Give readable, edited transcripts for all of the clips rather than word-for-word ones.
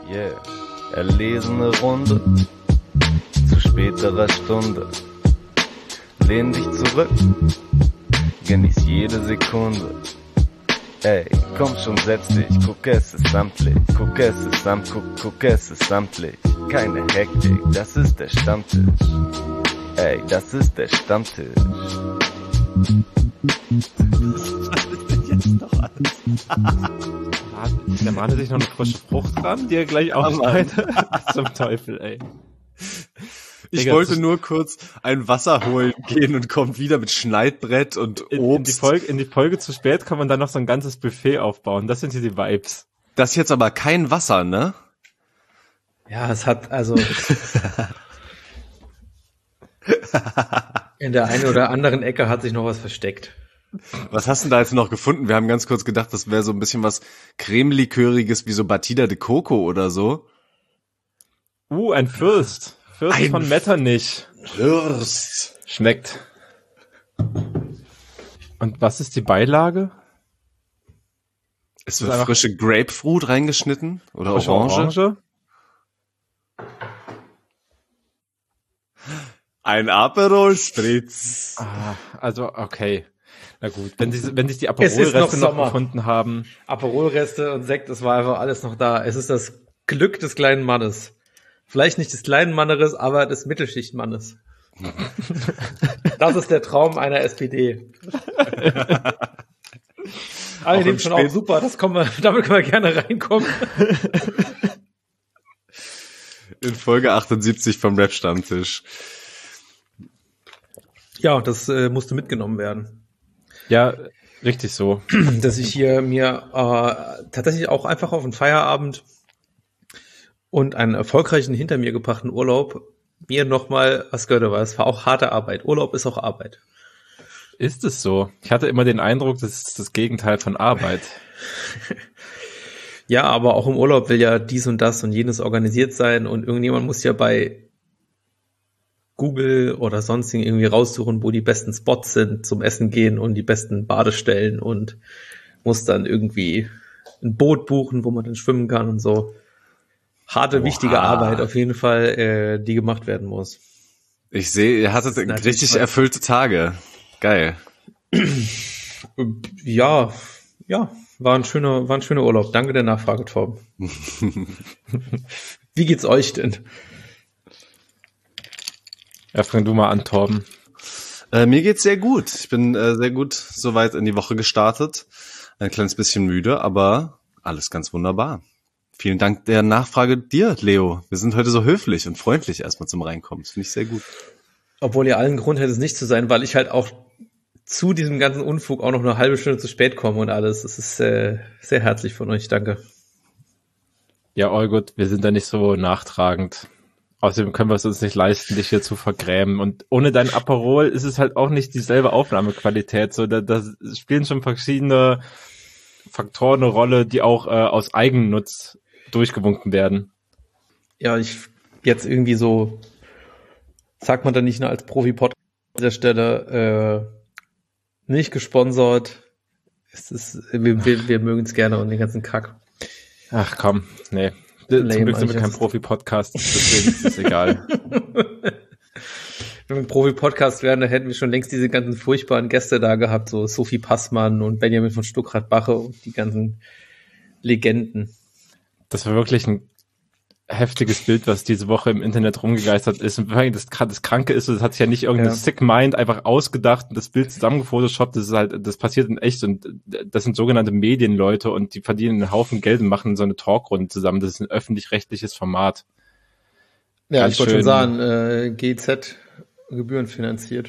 Yeah, erlesene Runde, zu späterer Stunde. Lehn dich zurück, genieß jede Sekunde. Ey, komm schon, setz dich, guck, es ist samtlich, guck, es ist samtlich. Keine Hektik, das ist der Stammtisch. Ey, das ist der Stammtisch. Was ist denn jetzt noch alles? Der Mann hat sich noch eine frische Frucht dran, die er gleich aufschneidet. Zum Teufel, ey. Ich wollte nur kurz ein Wasser holen gehen und kommt wieder mit Schneidbrett und Obst. In die Folge zu spät kann man dann noch so ein ganzes Buffet aufbauen. Das sind hier die Vibes. Das ist jetzt aber kein Wasser, ne? Ja, es hat also in der einen oder anderen Ecke hat sich noch was versteckt. Was hast du denn da jetzt noch gefunden? Wir haben ganz kurz gedacht, das wäre so ein bisschen was Cremeliköriges wie so Batida de Coco oder so. Ein Fürst. Fürst von Metternich. Fürst. Schmeckt. Und was ist die Beilage? Es wird frische Grapefruit reingeschnitten oder Orange. Ein Aperol Spritz. Also okay. Na gut, wenn sich die Aperol-Reste noch gefunden haben. Aperol-Reste und Sekt, das war einfach alles noch da. Es ist das Glück des kleinen Mannes. Vielleicht nicht des kleinen Mannes, aber des Mittelschichtmannes. Das ist der Traum einer SPD. Ich nehme schon auch super, damit können wir gerne reinkommen. In Folge 78 vom Rap-Stammtisch. Ja, das musste mitgenommen werden. Ja, richtig so. Dass ich hier mir tatsächlich auch einfach auf einen Feierabend und einen erfolgreichen hinter mir gebrachten Urlaub mir nochmal was gehört, weil es war auch harte Arbeit. Urlaub ist auch Arbeit. Ist es so? Ich hatte immer den Eindruck, das ist das Gegenteil von Arbeit. Ja, aber auch im Urlaub will ja dies und das und jenes organisiert sein und irgendjemand muss ja bei Google oder sonst irgendwie raussuchen, wo die besten Spots sind zum Essen gehen und die besten Badestellen und muss dann irgendwie ein Boot buchen, wo man dann schwimmen kann und so. Harte, wichtige Arbeit auf jeden Fall, die gemacht werden muss. Ich sehe, ihr hattet richtig erfüllte Tage. Geil. Ja, war ein schöner Urlaub. Danke der Nachfrage, Torben. Wie geht's euch denn? Ja, fang du mal an, Torben. Mir geht's sehr gut. Ich bin sehr gut soweit in die Woche gestartet. Ein kleines bisschen müde, aber alles ganz wunderbar. Vielen Dank der Nachfrage dir, Leo. Wir sind heute so höflich und freundlich erstmal zum Reinkommen. Das finde ich sehr gut. Obwohl ihr allen Grund hättet, es nicht zu sein, weil ich halt auch zu diesem ganzen Unfug auch noch eine halbe Stunde zu spät komme und alles. Das ist sehr herzlich von euch. Danke. Ja, all gut. Wir sind da nicht so nachtragend. Außerdem können wir es uns nicht leisten, dich hier zu vergrämen. Und ohne dein Aperol ist es halt auch nicht dieselbe Aufnahmequalität. So, da spielen schon verschiedene Faktoren eine Rolle, die auch aus Eigennutz durchgewunken werden. Ja, ich jetzt irgendwie so, sagt man da nicht nur als Profi-Podcast an der Stelle, nicht gesponsert. Wir mögen es gerne und den ganzen Kack. Ach komm, nee. Zum Glück sind wir kein Profi-Podcast, deswegen ist es egal. Wenn wir ein Profi-Podcast wären, dann hätten wir schon längst diese ganzen furchtbaren Gäste da gehabt, so Sophie Passmann und Benjamin von Stuckrad-Barre und die ganzen Legenden. Das war wirklich ein heftiges Bild, was diese Woche im Internet rumgegeistert ist. Und das Kranke ist, das hat sich ja nicht irgendeine Sick Mind einfach ausgedacht und das Bild zusammengefotoshoppt. Das passiert in echt und das sind sogenannte Medienleute und die verdienen einen Haufen Geld und machen so eine Talkrunde zusammen. Das ist ein öffentlich-rechtliches Format. Ja, ganz ich wollte schon sagen, GZ gebührenfinanziert.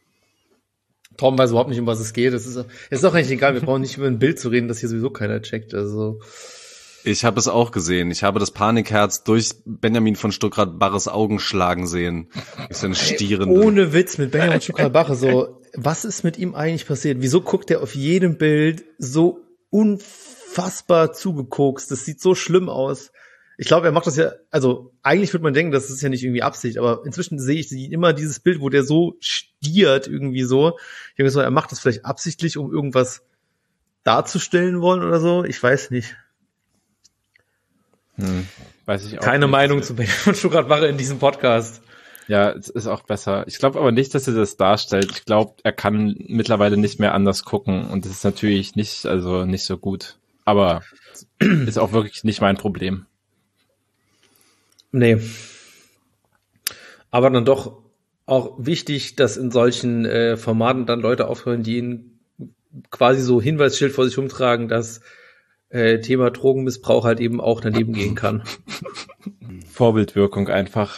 Tom weiß überhaupt nicht, um was es geht. Es ist auch eigentlich egal, wir brauchen nicht über ein Bild zu reden, das hier sowieso keiner checkt. Also ich habe es auch gesehen. Ich habe das Panikherz durch Benjamin von Stuckrad-Barres Augen schlagen sehen. Ist eine Stierende. Ohne Witz, mit Benjamin von Stuckrad-Barre so, was ist mit ihm eigentlich passiert? Wieso guckt er auf jedem Bild so unfassbar zugekokst? Das sieht so schlimm aus. Ich glaube, er macht das ja, also eigentlich würde man denken, das ist ja nicht irgendwie Absicht, aber inzwischen sehe ich immer dieses Bild, wo der so stiert irgendwie so. Ich denke so, er macht das vielleicht absichtlich, um irgendwas darzustellen wollen oder so. Ich weiß nicht. Weiß ich auch Keine nicht. Meinung zu Benjamin von Stuttgart-Barre in diesem Podcast. Ja, es ist auch besser. Ich glaube aber nicht, dass er das darstellt. Ich glaube, er kann mittlerweile nicht mehr anders gucken und das ist natürlich nicht so gut. Aber ist auch wirklich nicht mein Problem. Nee. Aber dann doch auch wichtig, dass in solchen Formaten dann Leute aufhören, die ihn quasi so Hinweisschild vor sich rumtragen, dass Thema Drogenmissbrauch halt eben auch daneben gehen kann. Vorbildwirkung einfach.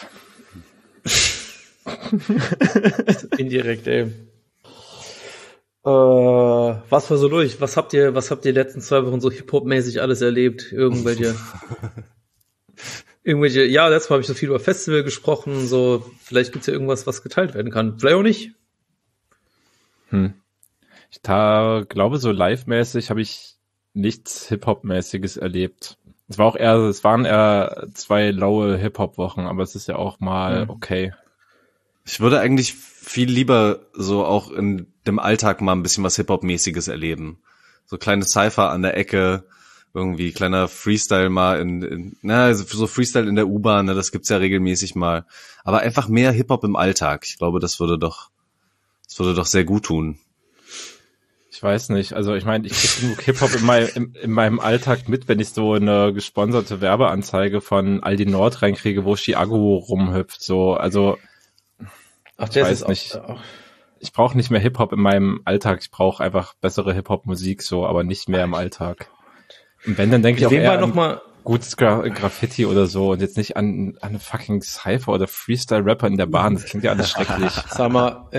Indirekt, ey. Was war so durch? Was habt ihr die letzten 2 Wochen so Hip-Hop-mäßig alles erlebt? Irgendwelche, ja, letztes Mal habe ich so viel über Festival gesprochen, so, vielleicht gibt's ja irgendwas, was geteilt werden kann. Vielleicht auch nicht. Ich glaube, so live-mäßig habe ich nichts Hip-Hop-mäßiges erlebt. Es waren eher 2 laue Hip-Hop-Wochen, aber es ist ja auch mal okay. Ich würde eigentlich viel lieber so auch in dem Alltag mal ein bisschen was Hip-Hop-mäßiges erleben. So kleine Cypher an der Ecke, irgendwie kleiner Freestyle mal so Freestyle in der U-Bahn, ne, das gibt's ja regelmäßig mal. Aber einfach mehr Hip-Hop im Alltag. Ich glaube, das würde doch sehr gut tun. Ich weiß nicht, also ich meine, ich krieg genug Hip-Hop in meinem Alltag mit, wenn ich so eine gesponserte Werbeanzeige von Aldi Nord reinkriege, wo Chiago rumhüpft, so, also Ach, ich weiß nicht. Ich brauche nicht mehr Hip-Hop in meinem Alltag, ich brauche einfach bessere Hip-Hop-Musik, so, aber nicht mehr im Alltag. Und wenn, dann denke ich auch eher an gutes Graffiti oder so und jetzt nicht an eine fucking Cypher oder Freestyle-Rapper in der Bahn, das klingt ja alles schrecklich. Sag mal,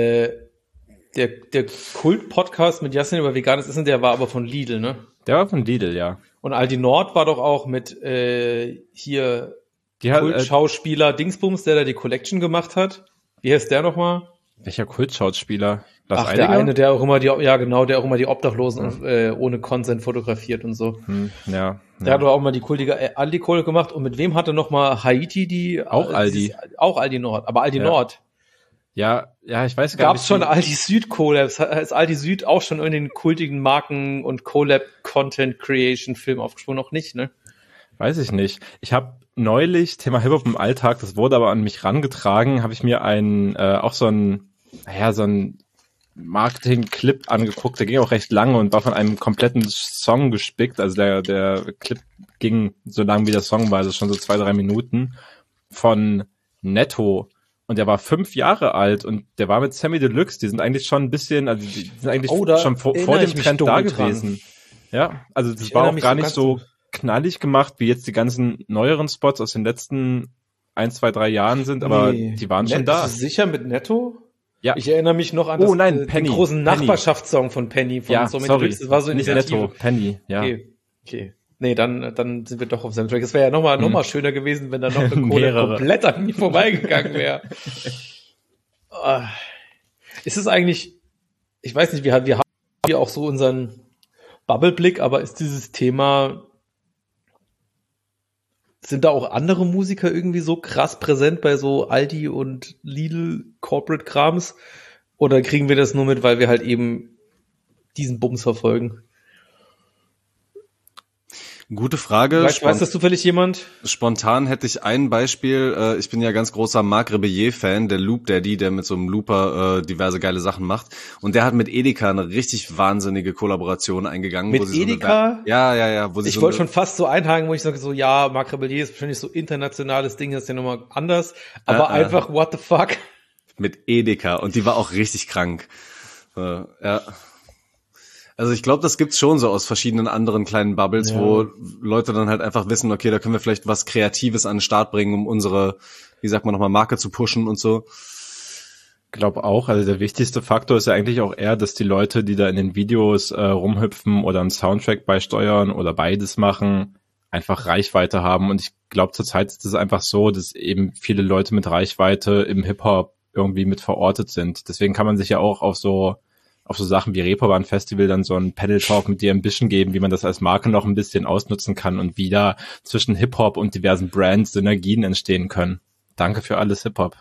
der Kult-Podcast mit Yassin über veganes Essen, der war aber von Lidl, ne? Der war von Lidl, ja. Und Aldi Nord war doch auch mit hier Kultschauspieler Dingsbums, der da die Collection gemacht hat. Wie heißt der nochmal? Welcher Kultschauspieler? Lars Eidinger? Der eine, der auch immer der auch immer die Obdachlosen ohne Consent fotografiert und so. Ja. Der hat doch auch mal die kultige Aldi-Kohle gemacht. Und mit wem hatte noch mal Haiti auch Aldi. Auch Aldi Nord, aber Aldi Nord. Ja, ich weiß gar nicht. Gab's schon Aldi Süd Collabs? Ist Aldi Süd auch schon in den kultigen Marken und Collab Content Creation Film aufgesprungen? Noch nicht, ne? Weiß ich nicht. Ich habe neulich, Thema Hip-Hop im Alltag, das wurde aber an mich rangetragen, habe ich mir so einen Marketing-Clip angeguckt, der ging auch recht lange und war von einem kompletten Song gespickt, also der Clip ging so lang wie der Song war, also schon so 2-3 Minuten, von Netto. Und der war 5 Jahre alt und der war mit Sammy Deluxe, die sind eigentlich schon ein bisschen, also die sind eigentlich schon vor dem Trend da gewesen. Ja, also das war auch gar nicht so knallig gemacht, wie jetzt die ganzen neueren Spots aus den letzten 1, 2, 3 Jahren sind, aber die waren schon da. Sicher mit Netto? Ja. Ich erinnere mich noch an den großen Nachbarschaftssong von Penny. Das war so nicht Netto, Penny, ja. Okay. Nee, dann sind wir doch auf seinem Track. Es wäre ja noch mal schöner gewesen, wenn da noch eine Kohle komplett an mir vorbeigegangen wäre. Ist es eigentlich, ich weiß nicht, wir haben hier auch so unseren Bubbleblick, aber ist dieses Thema, sind da auch andere Musiker irgendwie so krass präsent bei so Aldi und Lidl Corporate Krams? Oder kriegen wir das nur mit, weil wir halt eben diesen Bums verfolgen? Gute Frage. Weiß das zufällig jemand? Spontan hätte ich ein Beispiel. Ich bin ja ganz großer Marc Rebellier-Fan, der Loop Daddy, der mit so einem Looper diverse geile Sachen macht. Und der hat mit Edeka eine richtig wahnsinnige Kollaboration eingegangen. Mit Edeka? Ja. Ich wollte schon fast so einhaken, wo ich sage so, ja, Marc Rebellier ist wahrscheinlich so internationales Ding, das ist ja nochmal anders. Aber einfach, what the fuck? Mit Edeka. Und die war auch richtig krank. Ja. Also ich glaube, das gibt's schon so aus verschiedenen anderen kleinen Bubbles, wo Leute dann halt einfach wissen, okay, da können wir vielleicht was Kreatives an den Start bringen, um unsere, wie sagt man nochmal, Marke zu pushen und so. Glaube auch, also der wichtigste Faktor ist ja eigentlich auch eher, dass die Leute, die da in den Videos rumhüpfen oder einen Soundtrack beisteuern oder beides machen, einfach Reichweite haben. Und ich glaube, zurzeit ist es einfach so, dass eben viele Leute mit Reichweite im Hip-Hop irgendwie mit verortet sind. Deswegen kann man sich ja auch auf so Sachen wie Reeperbahn Festival dann so einen Panel-Talk mit The Ambition geben, wie man das als Marke noch ein bisschen ausnutzen kann und wie da zwischen Hip-Hop und diversen Brands Synergien entstehen können. Danke für alles Hip-Hop.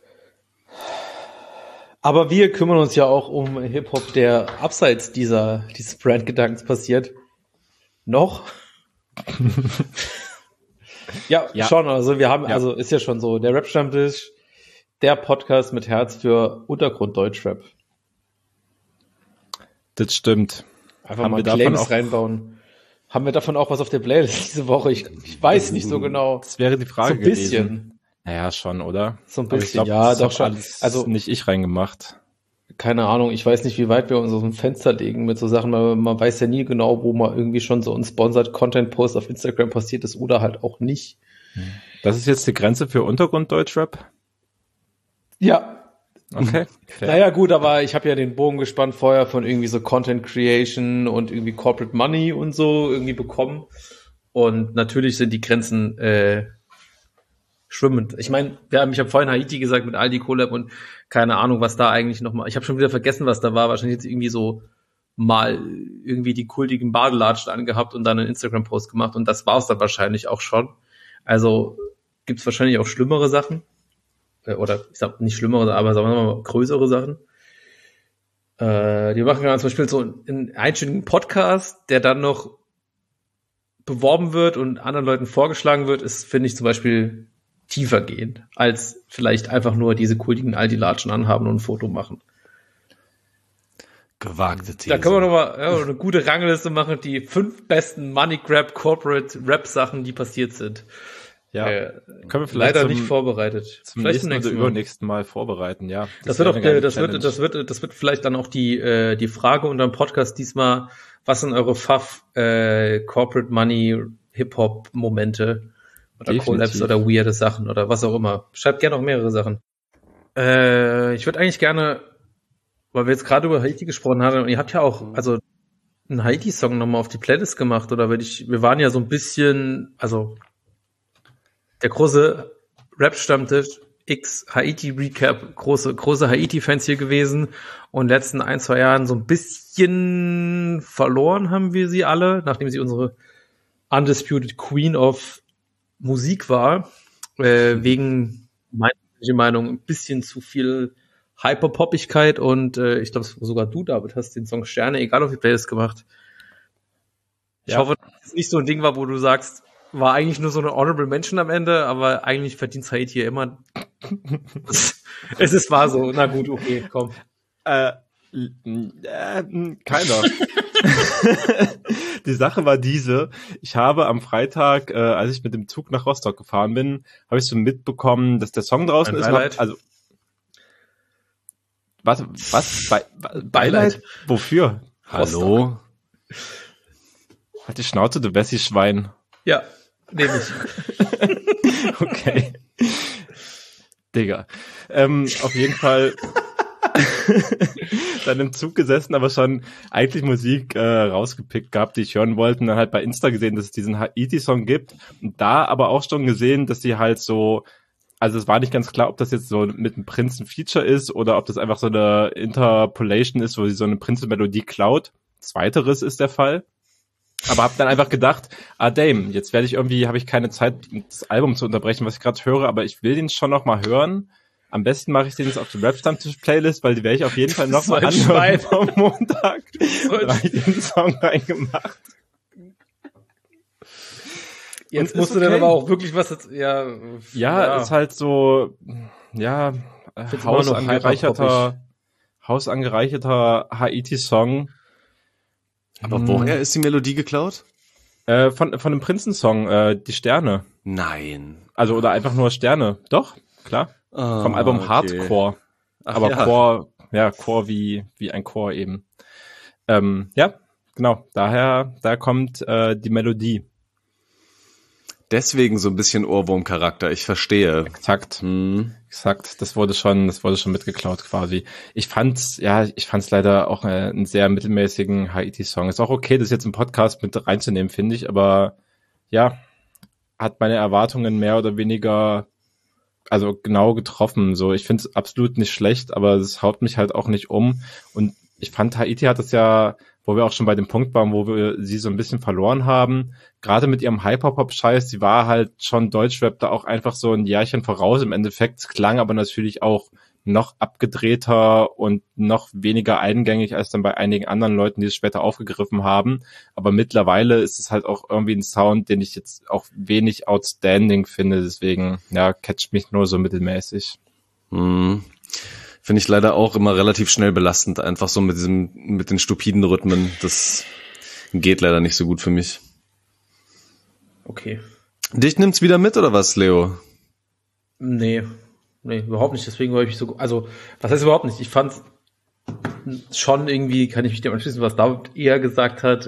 Aber wir kümmern uns ja auch um Hip-Hop, der abseits dieses Brand-Gedankens passiert. Noch? Ja, Ja. schon. Also wir haben, Ja. also ist ja schon so, der Rap-Stammtisch, der Podcast mit Herz für Untergrund-Deutschrap. Das stimmt. Einfach Haben mal wir davon Playlist auch- reinbauen. Haben wir davon auch was auf der Playlist diese Woche? Ich weiß nicht so genau. Das wäre die Frage So ein bisschen. gewesen. Naja, schon, oder? So ein Aber bisschen, ich glaub, ja, das doch hab schon. alles Also- nicht ich reingemacht. Keine Ahnung, ich weiß nicht, wie weit wir uns aus dem Fenster legen mit so Sachen, weil man weiß ja nie genau, wo mal irgendwie schon so ein Sponsored Content Post auf Instagram passiert ist oder halt auch nicht. Das ist jetzt die Grenze für Untergrund-Deutschrap? Ja, Okay. Fair. naja gut, aber ich habe ja den Bogen gespannt vorher von irgendwie so Content Creation und irgendwie Corporate Money und so irgendwie bekommen. Und natürlich sind die Grenzen schwimmend. Ich meine, ich habe vorhin Haiti gesagt mit Aldi Collab und keine Ahnung, was da eigentlich nochmal. Ich habe schon wieder vergessen, was da war. Wahrscheinlich jetzt irgendwie so mal irgendwie die kultigen Badelatschen angehabt und dann einen Instagram-Post gemacht und das war's dann wahrscheinlich auch schon. Also gibt's wahrscheinlich auch schlimmere Sachen. Oder ich sag nicht schlimmere, aber sagen wir mal größere Sachen. Die machen ja zum Beispiel so einen einstündigen Podcast, der dann noch beworben wird und anderen Leuten vorgeschlagen wird, ist, finde ich, zum Beispiel tiefer gehend, als vielleicht einfach nur diese kultigen Aldi-Latschen anhaben und ein Foto machen. Gewagte These. Da können wir nochmal eine gute Rangliste machen, die 5 besten Money Grab Corporate Rap Sachen, die passiert sind. Ja. Können wir vielleicht Leider zum, nicht vorbereitet. zum Vielleicht nächsten oder übernächsten Mal vorbereiten, ja. Das wird wäre auch, eine geile das Challenge. wird vielleicht dann auch die Frage unter dem Podcast diesmal, was sind eure Corporate Money Hip-Hop Momente oder Definitiv. Collabs oder weirde Sachen oder was auch immer. Schreibt gerne auch mehrere Sachen. Ich würde eigentlich gerne, weil wir jetzt gerade über Haiti gesprochen haben und ihr habt ja auch, also einen Haiti-Song nochmal auf die Playlist gemacht oder wir waren ja so ein bisschen, also der große Rap-Stammtisch X Haiti Recap, große Haiti-Fans hier gewesen und in den letzten 1-2 Jahren so ein bisschen verloren haben wir sie alle, nachdem sie unsere Undisputed Queen of Musik war, wegen meiner Meinung ein bisschen zu viel Hyperpoppigkeit und ich glaube sogar du, David, hast den Song Sterne egal auf die Playlist gemacht. Ich Ja. hoffe, dass es nicht so ein Ding war, wo du sagst, war eigentlich nur so eine Honorable Mention am Ende, aber eigentlich verdient Haiti hier immer. War so. Na gut, okay, komm. Keiner. Die Sache war diese, ich habe am Freitag, als ich mit dem Zug nach Rostock gefahren bin, habe ich so mitbekommen, dass der Song draußen Ein ist. Beileid. Also, was? Beileid? Wofür? Hallo? Halt die Schnauze, du Wessi-Schwein. Ja, nehme ich. Okay. Digga. Auf jeden Fall dann im Zug gesessen, aber schon eigentlich Musik rausgepickt gehabt, die ich hören wollte. Und dann halt bei Insta gesehen, dass es diesen Haiti-Song gibt. Und da aber auch schon gesehen, dass sie halt so, also es war nicht ganz klar, ob das jetzt so mit einem Prinzen-Feature ist oder ob das einfach so eine Interpolation ist, wo sie so eine Prinzen-Melodie klaut. Zweiteres ist der Fall. Aber hab dann einfach gedacht, Dame, jetzt habe ich keine Zeit, das Album zu unterbrechen, was ich gerade höre, aber ich will den schon noch mal hören. Am besten mache ich den jetzt auf die Rap-Stammtisch-Playlist, weil die werde ich auf jeden Fall noch mal anhören am Montag. Da habe ich den Song reingemacht. Jetzt Und musst ist du dann okay. aber auch wirklich was jetzt, Ja, ist halt so, ja, Find's immer noch hausangereicherter Haiti-Song. Aber woher ist die Melodie geklaut? Von dem Prinzen-Song, die Sterne. Nein. Also, oder einfach nur Sterne. Doch, klar. Vom Album okay. Hardcore. Ach Aber ja. Chor wie ein Chor eben. Ja, genau. Da kommt die Melodie. Deswegen so ein bisschen Ohrwurm-Charakter, ich verstehe. Exakt. Hm. Exakt. Das wurde schon mitgeklaut quasi. Ich fand's leider auch einen sehr mittelmäßigen Haiti-Song. Ist auch okay, das jetzt im Podcast mit reinzunehmen, finde ich, aber ja, hat meine Erwartungen mehr oder weniger also genau getroffen. So, ich finde es absolut nicht schlecht, aber es haut mich halt auch nicht um. Und ich fand, Haiti hat es ja, wo wir auch schon bei dem Punkt waren, wo wir sie so ein bisschen verloren haben, gerade mit ihrem Hyperpop-Scheiß, sie war halt schon Deutschrap da auch einfach so ein Jährchen voraus im Endeffekt. Es klang aber natürlich auch noch abgedrehter und noch weniger eingängig als dann bei einigen anderen Leuten, die es später aufgegriffen haben. Aber mittlerweile ist es halt auch irgendwie ein Sound, den ich jetzt auch wenig outstanding finde. Deswegen, ja, catcht mich nur so mittelmäßig. Finde ich leider auch immer relativ schnell belastend. Einfach so mit den stupiden Rhythmen. Das geht leider nicht so gut für mich. Okay. Dich nimmt's wieder mit oder was, Leo? Nee, überhaupt nicht. Deswegen war ich so, also, was heißt überhaupt nicht? Ich fand schon irgendwie, kann ich mich dem anschließen, was David eher gesagt hat.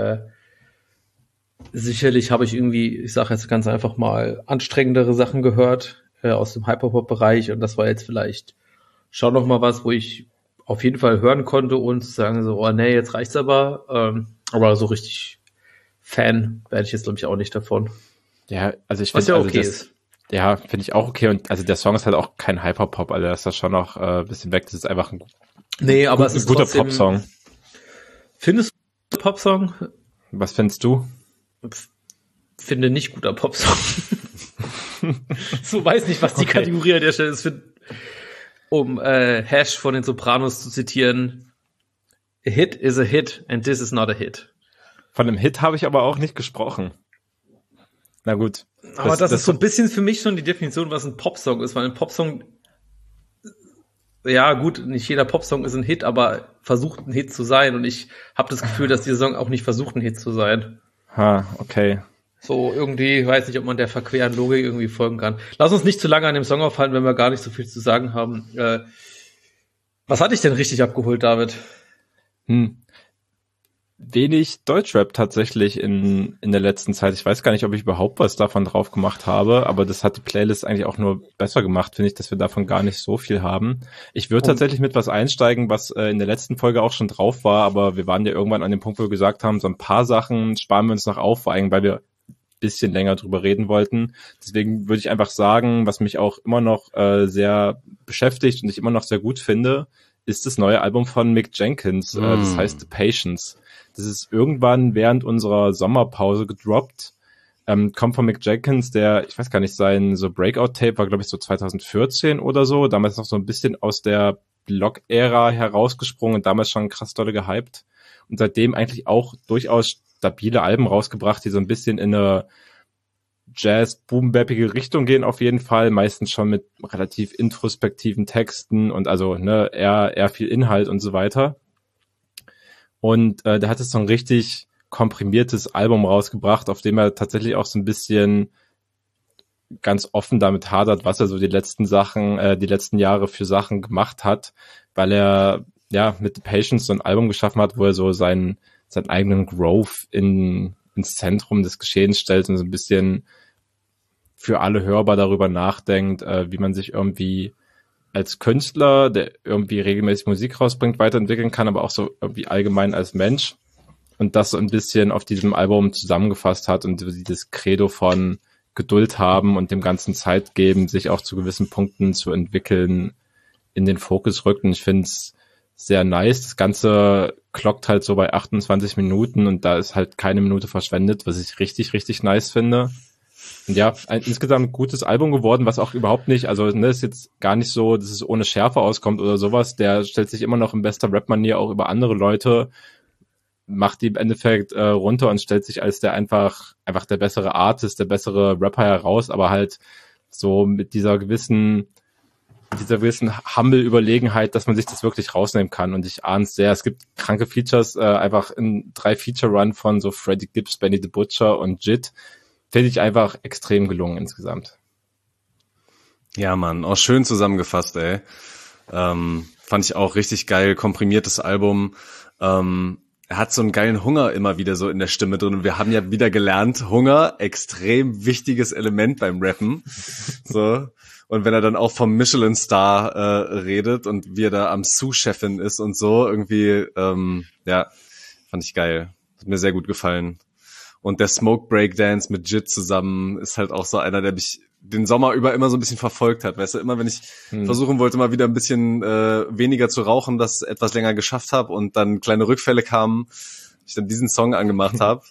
Sicherlich habe ich irgendwie, ich sage jetzt ganz einfach mal, anstrengendere Sachen gehört aus dem Hyperpop-Bereich und das war jetzt vielleicht schon noch mal was, wo ich auf jeden Fall hören konnte und sagen so, oh nee, jetzt reicht's aber so richtig Fan werde ich jetzt, glaube ich, auch nicht davon. Ja, also ich was finde, ja okay ist. Ja, finde ich auch okay. Und also der Song ist halt auch kein Hyperpop, also das ist schon noch ein bisschen weg. Das ist einfach ein es ist guter trotzdem, Popsong. Findest du Popsong? Was findest du? Finde nicht guter Popsong. So weiß nicht, was die Kategorie an der Stelle ist. Um Hash von den Sopranos zu zitieren. A hit is a hit and this is not a hit. Von einem Hit habe ich aber auch nicht gesprochen. Na gut. Aber das ist so ein bisschen für mich schon die Definition, was ein Popsong ist, weil ein Popsong, ja gut, nicht jeder Popsong ist ein Hit, aber versucht ein Hit zu sein und ich habe das Gefühl, dass dieser Song auch nicht versucht, ein Hit zu sein. Okay. So irgendwie, weiß nicht, ob man der verqueren Logik irgendwie folgen kann. Lass uns nicht zu lange an dem Song aufhalten, wenn wir gar nicht so viel zu sagen haben. Was hat dich denn richtig abgeholt, David? Wenig Deutschrap tatsächlich in der letzten Zeit. Ich weiß gar nicht, ob ich überhaupt was davon drauf gemacht habe, aber das hat die Playlist eigentlich auch nur besser gemacht, finde ich, dass wir davon gar nicht so viel haben. Ich würde tatsächlich mit was einsteigen, was in der letzten Folge auch schon drauf war, aber wir waren ja irgendwann an dem Punkt, wo wir gesagt haben, so ein paar Sachen sparen wir uns noch auf, vor allem, weil wir ein bisschen länger drüber reden wollten. Deswegen würde ich einfach sagen, was mich auch immer noch sehr beschäftigt und ich immer noch sehr gut finde, ist das neue Album von Mick Jenkins. Das heißt The Patience. Das ist irgendwann während unserer Sommerpause gedroppt. Kommt von Mick Jenkins, der, ich weiß gar nicht, sein so Breakout-Tape war, glaube ich, so 2014 oder so. Damals noch so ein bisschen aus der Blog-Ära herausgesprungen und damals schon krass dolle gehypt. Und seitdem eigentlich auch durchaus stabile Alben rausgebracht, die so ein bisschen in eine Jazz-Boom-bappige Richtung gehen auf jeden Fall. Meistens schon mit relativ introspektiven Texten und also eher viel Inhalt und so weiter. Und der hat jetzt so ein richtig komprimiertes Album rausgebracht, auf dem er tatsächlich auch so ein bisschen ganz offen damit hadert, was er so die letzten Jahre für Sachen gemacht hat, weil er ja mit The Patience so ein Album geschaffen hat, wo er so seinen eigenen Growth ins Zentrum des Geschehens stellt und so ein bisschen für alle hörbar darüber nachdenkt, wie man sich irgendwie als Künstler, der irgendwie regelmäßig Musik rausbringt, weiterentwickeln kann, aber auch so irgendwie allgemein als Mensch und das so ein bisschen auf diesem Album zusammengefasst hat und dieses Credo von Geduld haben und dem ganzen Zeit geben, sich auch zu gewissen Punkten zu entwickeln, in den Fokus rückt. Und ich finde es sehr nice. Das Ganze klockt halt so bei 28 Minuten und da ist halt keine Minute verschwendet, was ich richtig, richtig nice finde. Und ja, ein insgesamt gutes Album geworden, was auch überhaupt nicht, also ist jetzt gar nicht so, dass es ohne Schärfe auskommt oder sowas. Der stellt sich immer noch in bester Rap-Manier auch über andere Leute, macht die im Endeffekt runter und stellt sich als der einfach der bessere Artist, der bessere Rapper heraus, aber halt so mit dieser gewissen Humble-Überlegenheit, dass man sich das wirklich rausnehmen kann. Und ich ahne es sehr. Es gibt kranke Features, einfach in 3 Feature-Run von so Freddie Gibbs, Benny the Butcher und JIT. Finde ich einfach extrem gelungen insgesamt. Ja, Mann, auch schön zusammengefasst, ey. Fand ich auch richtig geil, komprimiertes Album. Er hat so einen geilen Hunger immer wieder so in der Stimme drin. Und wir haben ja wieder gelernt, Hunger, extrem wichtiges Element beim Rappen. So. Und wenn er dann auch vom Michelin-Star redet und wie er da am Sous-Chefin ist und so, irgendwie, fand ich geil. Hat mir sehr gut gefallen. Und der Smoke Breakdance mit JIT zusammen ist halt auch so einer, der mich den Sommer über immer so ein bisschen verfolgt hat. Weißt du, immer wenn ich versuchen wollte, mal wieder ein bisschen weniger zu rauchen, das etwas länger geschafft habe und dann kleine Rückfälle kamen, ich dann diesen Song angemacht habe.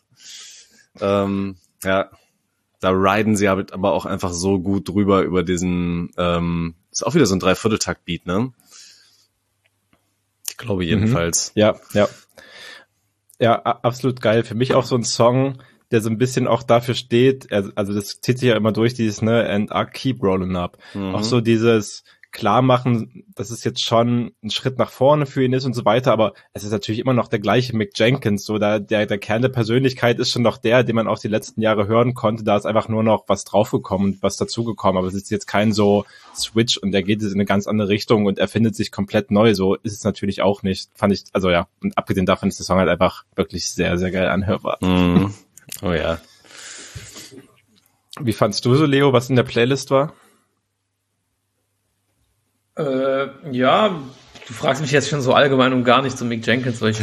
Da riden sie aber auch einfach so gut drüber über diesen Ist auch wieder so ein Dreivierteltakt-Beat, ne? Ich glaube jedenfalls. Ja. Ja, absolut geil. Für mich auch so ein Song, der so ein bisschen auch dafür steht, also das zieht sich ja immer durch, dieses, ne, and I keep rolling up. Auch so dieses Klarmachen, dass es jetzt schon ein Schritt nach vorne für ihn ist und so weiter, aber es ist natürlich immer noch der gleiche Mick Jenkins, so der Kern der Persönlichkeit ist schon noch der, den man auch die letzten Jahre hören konnte, da ist einfach nur noch was draufgekommen und was dazugekommen, aber es ist jetzt kein so Switch und der geht jetzt in eine ganz andere Richtung und erfindet sich komplett neu, so ist es natürlich auch nicht, fand ich, also ja, und abgesehen davon ist der Song halt einfach wirklich sehr, sehr geil anhörbar. Mhm. Oh ja. Wie fandst du so, Leo, was in der Playlist war? Ja, du fragst mich jetzt schon so allgemein um gar nicht zu Mick Jenkins, weil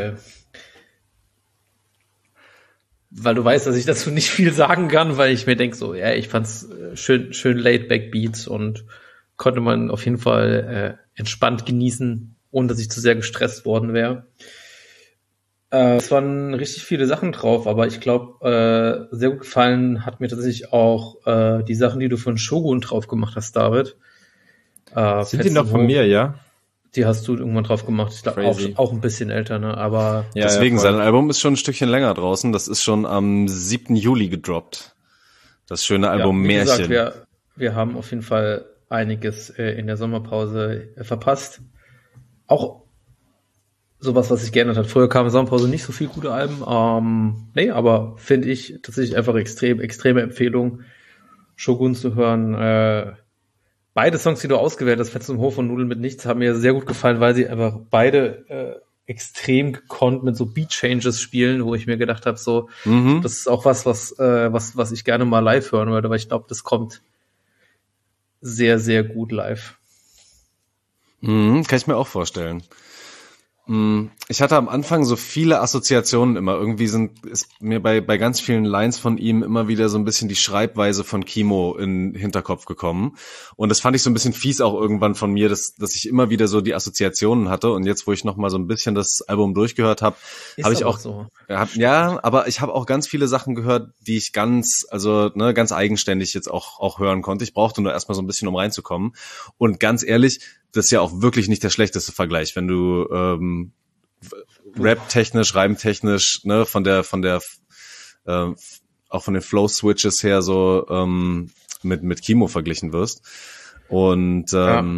du weißt, dass ich dazu nicht viel sagen kann, weil ich mir denke so, ja, ich fand's schön laid-back Beats und konnte man auf jeden Fall entspannt genießen, ohne dass ich zu sehr gestresst worden wäre. Es waren richtig viele Sachen drauf, aber ich glaube, sehr gut gefallen hat mir tatsächlich auch die Sachen, die du von Shogun drauf gemacht hast, David. Sind die noch von mir, ja? Die hast du irgendwann drauf gemacht. Ich glaube auch ein bisschen älter, ne? Aber ja, deswegen, sein Album ist schon ein Stückchen länger draußen. Das ist schon am 7. Juli gedroppt. Das schöne Album wie Märchen. Gesagt, wir haben auf jeden Fall einiges in der Sommerpause verpasst. Auch sowas, was sich geändert hat. Früher kam in der Sommerpause nicht so viel gute Alben. Aber finde ich tatsächlich einfach extreme Empfehlung, Shogun zu hören. Beide Songs, die du ausgewählt hast, Fett im Hof und Nudeln mit Nichts, haben mir sehr gut gefallen, weil sie einfach beide extrem gekonnt mit so Beat-Changes spielen, wo ich mir gedacht habe, so, das ist auch was ich gerne mal live hören würde, weil ich glaube, das kommt sehr, sehr gut live. Kann ich mir auch vorstellen. Ich hatte am Anfang so viele Assoziationen immer. Irgendwie ist mir bei ganz vielen Lines von ihm immer wieder so ein bisschen die Schreibweise von Kimo in den Hinterkopf gekommen. Und das fand ich so ein bisschen fies auch irgendwann von mir, dass ich immer wieder so die Assoziationen hatte. Und jetzt, wo ich noch mal so ein bisschen das Album durchgehört habe, habe ich auch so. Ja, aber ich habe auch ganz viele Sachen gehört, die ich ganz eigenständig jetzt auch hören konnte. Ich brauchte nur erstmal so ein bisschen, um reinzukommen. Und ganz ehrlich, das ist ja auch wirklich nicht der schlechteste Vergleich, wenn du Rap-technisch, Reimtechnisch, ne, auch von den Flow-Switches her so mit Kimo verglichen wirst. Und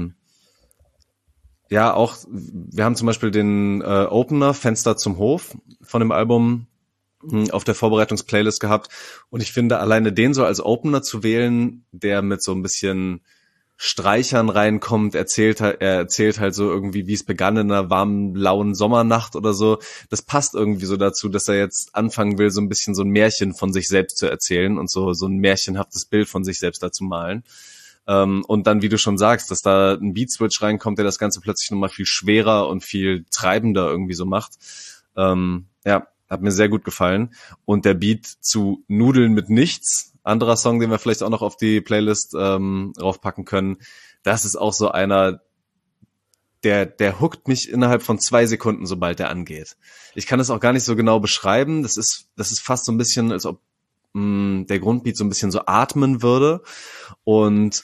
ja, auch wir haben zum Beispiel den Opener Fenster zum Hof von dem Album auf der Vorbereitungsplaylist gehabt. Und ich finde, alleine den so als Opener zu wählen, der mit so ein bisschen Streichern reinkommt, er erzählt halt so irgendwie, wie es begann in einer warmen, lauen Sommernacht oder so. Das passt irgendwie so dazu, dass er jetzt anfangen will, so ein bisschen so ein Märchen von sich selbst zu erzählen und so ein märchenhaftes Bild von sich selbst da zu malen. Und dann, wie du schon sagst, dass da ein Beat-Switch reinkommt, der das Ganze plötzlich nochmal viel schwerer und viel treibender irgendwie so macht. Ja, hat mir sehr gut gefallen. Und der Beat zu Nudeln mit Nichts, anderer Song, den wir vielleicht auch noch auf die Playlist raufpacken können, das ist auch so einer, der hookt mich innerhalb von 2 Sekunden, sobald der angeht. Ich kann es auch gar nicht so genau beschreiben. Das ist fast so ein bisschen, als ob der Grundbeat so ein bisschen so atmen würde. Und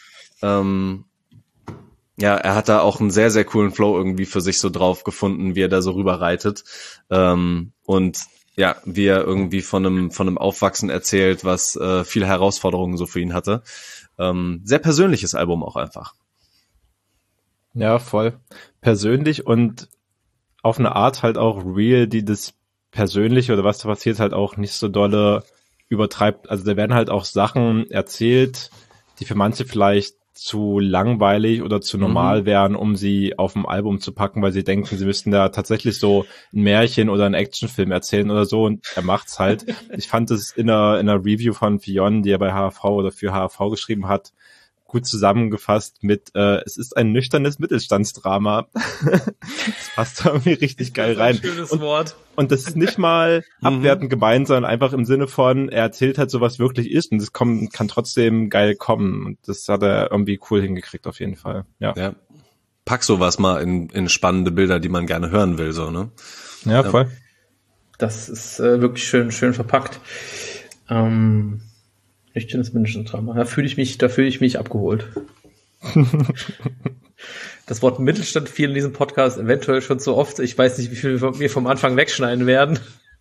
ja, er hat da auch einen sehr, sehr coolen Flow irgendwie für sich so drauf gefunden, wie er da so rüber reitet. Und ja, wie er irgendwie von einem Aufwachsen erzählt, was viele Herausforderungen so für ihn hatte. Sehr persönliches Album auch einfach. Ja, voll. Persönlich und auf eine Art halt auch real, die das Persönliche oder was da passiert halt auch nicht so dolle übertreibt. Also da werden halt auch Sachen erzählt, die für manche vielleicht zu langweilig oder zu normal wären, um sie auf dem Album zu packen, weil sie denken, sie müssten da tatsächlich so ein Märchen oder einen Actionfilm erzählen oder so, und er macht's halt. Ich fand es in einer Review von Fionn, die er bei HHV oder für HHV geschrieben hat, gut zusammengefasst mit, es ist ein nüchternes Mittelstandsdrama. Das passt da irgendwie richtig geil rein. Schönes Wort. Und das ist nicht mal abwertend gemeint, sondern einfach im Sinne von, er erzählt halt so, was wirklich ist, und es kann trotzdem geil kommen. Und das hat er irgendwie cool hingekriegt, auf jeden Fall. Ja. Pack sowas mal in spannende Bilder, die man gerne hören will, so, ne? Ja, voll. Das ist wirklich schön verpackt. Nüchternes Menschendrama. Da fühle ich mich abgeholt. Das Wort Mittelstand fiel in diesem Podcast eventuell schon so oft. Ich weiß nicht, wie viel wir vom Anfang wegschneiden werden.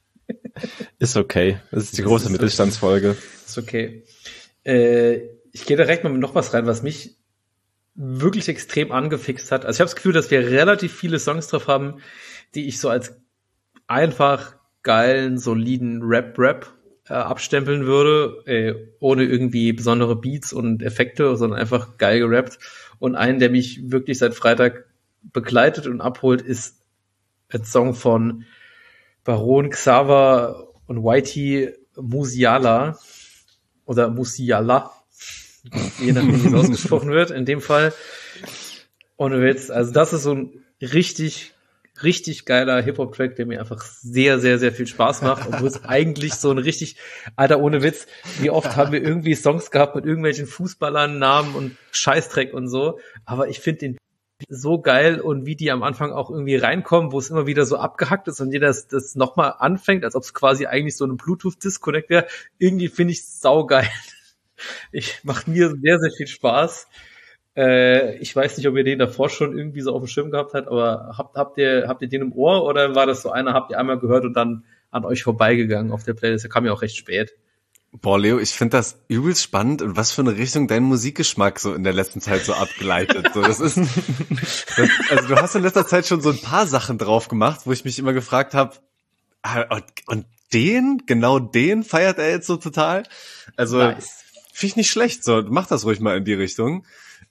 Ist okay. Das ist die große Mittelstandsfolge. Ist okay. Ich gehe direkt mal mit noch was rein, was mich wirklich extrem angefixt hat. Also ich habe das Gefühl, dass wir relativ viele Songs drauf haben, die ich so als einfach geilen, soliden Rap abstempeln würde, ohne irgendwie besondere Beats und Effekte, sondern einfach geil gerappt. Und einen, der mich wirklich seit Freitag begleitet und abholt, ist ein Song von Baron, Xaver und Whitey, Musiala oder Musiala, je nachdem, wie es ausgesprochen wird, in dem Fall. Ohne Witz, also das ist so ein richtig geiler Hip-Hop-Track, der mir einfach sehr, sehr, sehr viel Spaß macht, obwohl es eigentlich so ein richtig, Alter, ohne Witz, wie oft haben wir irgendwie Songs gehabt mit irgendwelchen Fußballern, Namen und Scheißdreck und so, aber ich finde den so geil und wie die am Anfang auch irgendwie reinkommen, wo es immer wieder so abgehackt ist und jeder das nochmal anfängt, als ob es quasi eigentlich so ein Bluetooth-Disconnect wäre, irgendwie finde ich es saugeil. Macht mir sehr, sehr viel Spaß. Ich weiß nicht, ob ihr den davor schon irgendwie so auf dem Schirm gehabt habt, aber habt ihr den im Ohr oder war das so einer, habt ihr einmal gehört und dann an euch vorbeigegangen auf der Playlist? Der kam ja auch recht spät. Boah, Leo, ich finde das übelst spannend und was für eine Richtung dein Musikgeschmack so in der letzten Zeit so abgeleitet. So, also du hast in letzter Zeit schon so ein paar Sachen drauf gemacht, wo ich mich immer gefragt habe, und genau den feiert er jetzt so total? Also, nice. Finde ich nicht schlecht, so, mach das ruhig mal in die Richtung.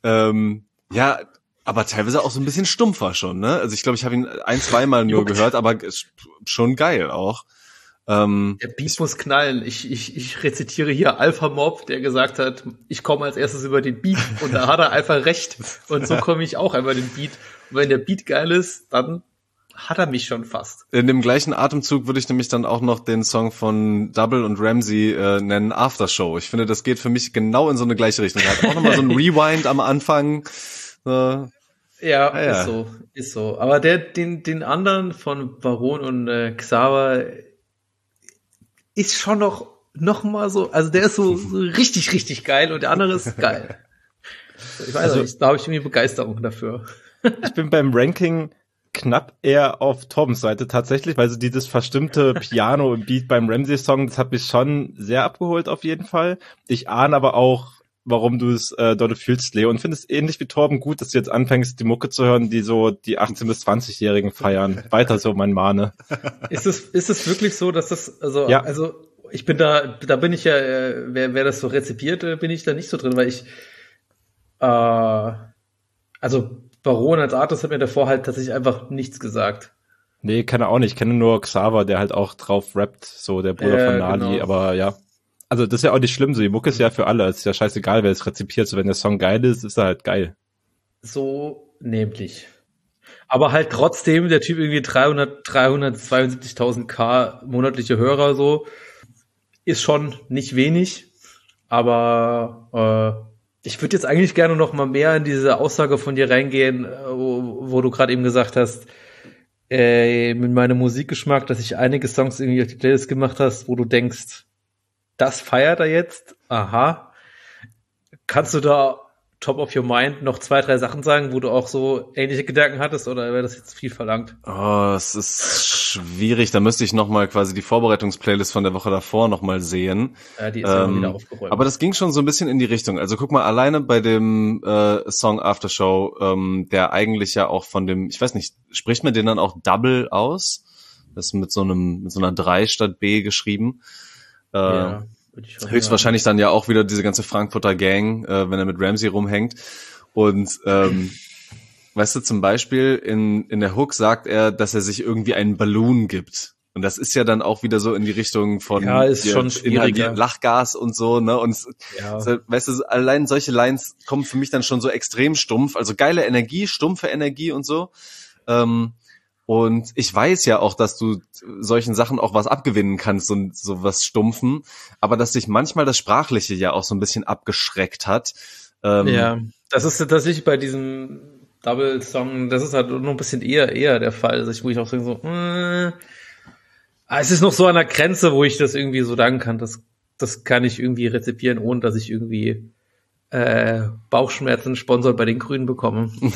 Ja, aber teilweise auch so ein bisschen stumpfer schon, ne? Also ich glaube, ich habe ihn 1-2 Mal nur gehört, aber schon geil auch. Der Beat muss knallen. Ich rezitiere hier Alpha Mob, der gesagt hat, ich komme als erstes über den Beat und da hat er einfach recht. Und so komme ich auch über den Beat. Und wenn der Beat geil ist, dann hat er mich schon fast. In dem gleichen Atemzug würde ich nämlich dann auch noch den Song von Double und Ramsey nennen, Aftershow. Ich finde, das geht für mich genau in so eine gleiche Richtung. Er hat auch nochmal so ein Rewind am Anfang. Ja, ist so. Aber den anderen von Baron und Xaver ist schon noch mal so, also der ist so richtig, richtig geil und der andere ist geil. Ich weiß nicht, da habe ich irgendwie Begeisterung dafür. Ich bin beim Ranking knapp eher auf Toms Seite tatsächlich, weil so dieses verstimmte Piano im Beat beim Ramsey-Song, das hat mich schon sehr abgeholt auf jeden Fall. Ich ahne aber auch, warum du es dort fühlst, Leo, und finde es ähnlich wie Torben gut, dass du jetzt anfängst, die Mucke zu hören, die so die 18- bis 20-Jährigen feiern. Weiter so, mein Mahne. Ist es wirklich so, dass das, ja. Also ich bin da bin ich ja, wer das so rezipiert, bin ich da nicht so drin, weil ich, also Baron als Artist hat mir davor halt tatsächlich einfach nichts gesagt. Nee, kenne auch nicht. Ich kenne nur Xaver, der halt auch drauf rappt, so der Bruder von Nali, genau. Aber ja. Also das ist ja auch nicht schlimm, so die Mucke ist ja für alle, es ist ja scheißegal, wer es rezipiert, so wenn der Song geil ist, ist er halt geil. So nämlich. Aber halt trotzdem, der Typ irgendwie 372.000 monatliche Hörer so, ist schon nicht wenig, aber ich würde jetzt eigentlich gerne noch mal mehr in diese Aussage von dir reingehen, wo du gerade eben gesagt hast, mit meinem Musikgeschmack, dass ich einige Songs irgendwie auf die Playlist gemacht hast, wo du denkst, das feiert er jetzt, aha. Kannst du da top of your mind noch 2-3 Sachen sagen, wo du auch so ähnliche Gedanken hattest, oder wäre das jetzt viel verlangt? Oh, es ist schwierig, da müsste ich nochmal quasi die Vorbereitungsplaylist von der Woche davor nochmal sehen. Ja, die ist ja wieder aufgeräumt. Aber das ging schon so ein bisschen in die Richtung. Also guck mal, alleine bei dem Song Aftershow, der eigentlich ja auch von dem, ich weiß nicht, spricht man den dann auch Double aus? Das ist mit so einer 3 statt B geschrieben. Ja. Höchstwahrscheinlich dann ja auch wieder diese ganze Frankfurter Gang, wenn er mit Ramsey rumhängt. Und weißt du, zum Beispiel in der Hook sagt er, dass er sich irgendwie einen Balloon gibt. Und das ist ja dann auch wieder so in die Richtung von schon schwieriger. Lachgas und so, ne? Und weißt du, allein solche Lines kommen für mich dann schon so extrem stumpf. Also geile Energie, stumpfe Energie und so. Und ich weiß ja auch, dass du solchen Sachen auch was abgewinnen kannst und so was Stumpfen, aber dass sich manchmal das Sprachliche ja auch so ein bisschen abgeschreckt hat. Ja, das ist tatsächlich bei diesem Double-Song, das ist halt nur ein bisschen eher der Fall, wo ich auch so, es ist noch so an der Grenze, wo ich das irgendwie so sagen kann, das kann ich irgendwie rezipieren, ohne dass ich irgendwie Bauchschmerzen-Sponsor bei den Grünen bekomme.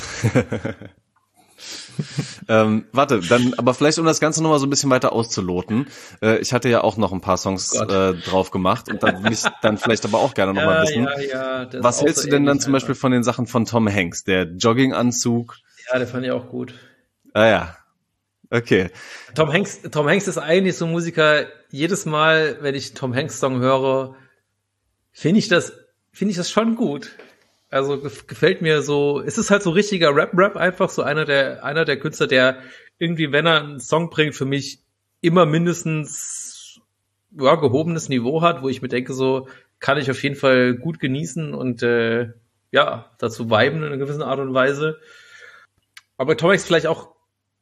Warte, dann, aber vielleicht um das Ganze nochmal so ein bisschen weiter auszuloten. Ich hatte ja auch noch ein paar Songs drauf gemacht und da will ich dann vielleicht aber auch gerne nochmal wissen. Was hältst du denn dann zum Beispiel von den Sachen von Tom Hanks? Der Jogginganzug? Ja, der fand ich auch gut. Ah ja, okay. Tom Hanks ist eigentlich so ein Musiker, jedes Mal, wenn ich einen Tom Hanks Song höre, finde ich das schon gut. Also gefällt mir so, es ist halt so richtiger Rap einfach, so einer der Künstler, der irgendwie, wenn er einen Song bringt, für mich immer mindestens gehobenes Niveau hat, wo ich mir denke, so kann ich auf jeden Fall gut genießen und dazu viben in einer gewissen Art und Weise. Aber Tom Hanks vielleicht auch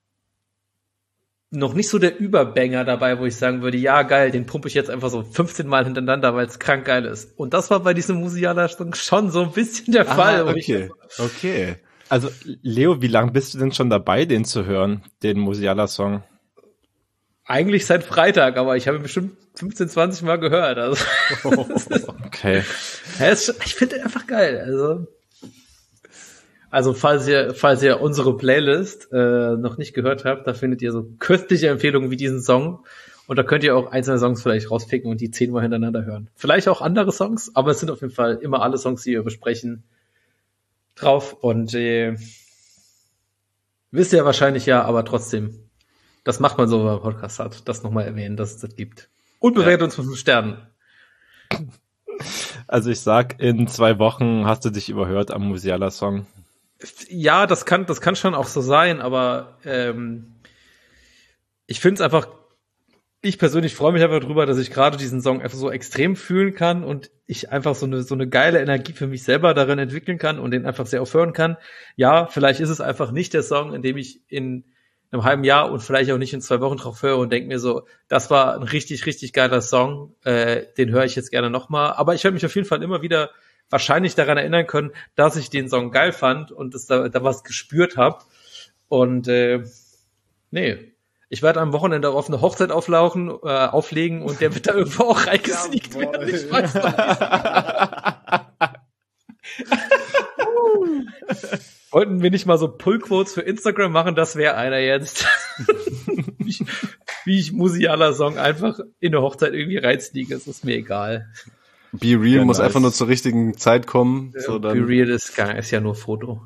noch nicht so der Überbanger dabei, wo ich sagen würde, ja geil, den pumpe ich jetzt einfach so 15 Mal hintereinander, weil es krank geil ist. Und das war bei diesem Musiala-Song schon so ein bisschen der Fall. Okay. Also Leo, wie lange bist du denn schon dabei, den zu hören, den Musiala-Song? Eigentlich seit Freitag, aber ich habe ihn bestimmt 15, 20 Mal gehört. Also. Okay. Ich finde den einfach geil. Also falls ihr unsere Playlist noch nicht gehört habt, da findet ihr so köstliche Empfehlungen wie diesen Song. Und da könnt ihr auch einzelne Songs vielleicht rauspicken und die 10 Mal hintereinander hören. Vielleicht auch andere Songs, aber es sind auf jeden Fall immer alle Songs, die wir besprechen, drauf. Und wisst ihr wahrscheinlich ja, aber trotzdem, das macht man so, wenn man einen Podcast hat. Das nochmal erwähnen, dass es das gibt. Und bewertet uns mit 5 Sternen. Also ich sag, in 2 Wochen hast du dich überhört am Musiala-Song. Ja, das kann schon auch so sein, aber ich finde es einfach, ich persönlich freue mich einfach drüber, dass ich gerade diesen Song einfach so extrem fühlen kann und ich einfach so eine geile Energie für mich selber darin entwickeln kann und den einfach sehr oft hören kann. Ja, vielleicht ist es einfach nicht der Song, in dem ich in einem halben Jahr und vielleicht auch nicht in 2 Wochen drauf höre und denke mir so, das war ein richtig, richtig geiler Song, den höre ich jetzt gerne nochmal. Aber ich werde mich auf jeden Fall immer wieder wahrscheinlich daran erinnern können, dass ich den Song geil fand und dass da was gespürt habe. Und ich werde am Wochenende auf eine Hochzeit auflegen und der wird da irgendwo auch reingesneakt werden. Ich weiß Wollten wir nicht mal so Pull-Quotes für Instagram machen? Das wäre einer jetzt. Wie ich Musiala-Song einfach in eine Hochzeit irgendwie reinsneake, es ist mir egal. Be Real muss einfach nur zur richtigen Zeit kommen. Ja, so dann. Be Real ist ja nur Foto.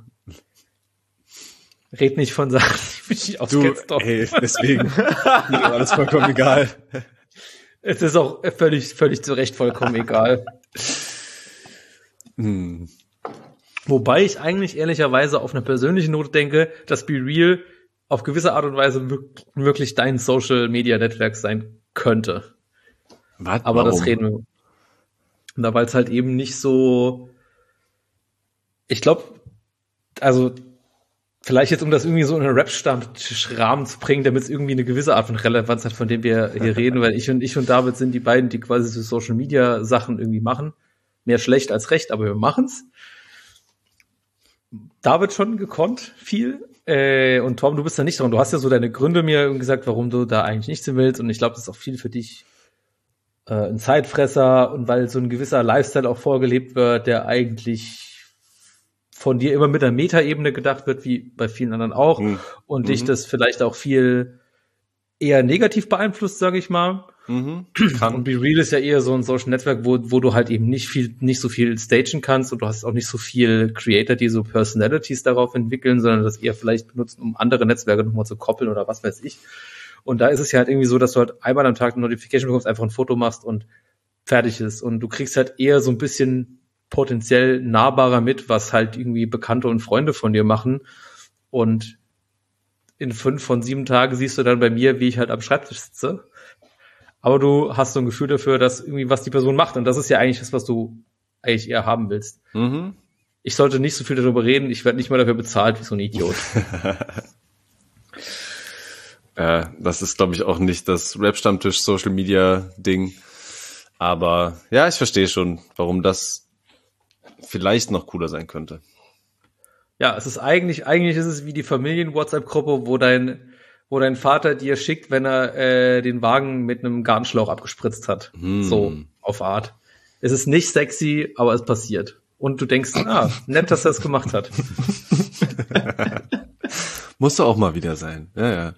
Red nicht von Sachen, die mich nicht auskennst. Hey, deswegen. Mir alles vollkommen egal. Es ist auch völlig zu Recht vollkommen egal. Wobei ich eigentlich ehrlicherweise auf einer persönlichen Note denke, dass Be Real auf gewisse Art und Weise wirklich dein Social-Media-Netzwerk sein könnte. Was? Aber Warum? das reden wir. Da weil es halt eben nicht so, ich glaube, also vielleicht jetzt, um das irgendwie so in einen Rap-Stammtisch-Rahmen zu bringen, damit es irgendwie eine gewisse Art von Relevanz hat, von dem wir hier reden, weil ich und David sind die beiden, die quasi so Social-Media-Sachen irgendwie machen. Mehr schlecht als recht, aber wir machen's. David schon gekonnt, viel. Und Tom, du bist da nicht dran. Du hast ja so deine Gründe mir gesagt, warum du da eigentlich nichts hin willst. Und ich glaube, das ist auch viel für dich ein Zeitfresser und weil so ein gewisser Lifestyle auch vorgelebt wird, der eigentlich von dir immer mit der Metaebene gedacht wird, wie bei vielen anderen auch. Und dich das vielleicht auch viel eher negativ beeinflusst, sage ich mal. Und Be Real ist ja eher so ein Social Netzwerk, wo du halt eben nicht so viel stagen kannst und du hast auch nicht so viel Creator, die so Personalities darauf entwickeln, sondern das eher vielleicht benutzen, um andere Netzwerke nochmal zu koppeln oder was weiß ich. Und da ist es ja halt irgendwie so, dass du halt einmal am Tag eine Notification bekommst, einfach ein Foto machst und fertig ist. Und du kriegst halt eher so ein bisschen potenziell nahbarer mit, was halt irgendwie Bekannte und Freunde von dir machen. Und in 5 von 7 Tagen siehst du dann bei mir, wie ich halt am Schreibtisch sitze. Aber du hast so ein Gefühl dafür, dass irgendwie was die Person macht. Und das ist ja eigentlich das, was du eigentlich eher haben willst. Ich sollte nicht so viel darüber reden. Ich werde nicht mal dafür bezahlt, wie so ein Idiot. Das ist, glaube ich, auch nicht das Rap-Stammtisch-Social-Media-Ding. Aber ja, ich verstehe schon, warum das vielleicht noch cooler sein könnte. Ja, es ist eigentlich ist es wie die Familien-WhatsApp-Gruppe, wo dein Vater dir schickt, wenn er den Wagen mit einem Gartenschlauch abgespritzt hat. So, auf Art. Es ist nicht sexy, aber es passiert. Und du denkst, nett, dass er es gemacht hat. Musste auch mal wieder sein. Ja.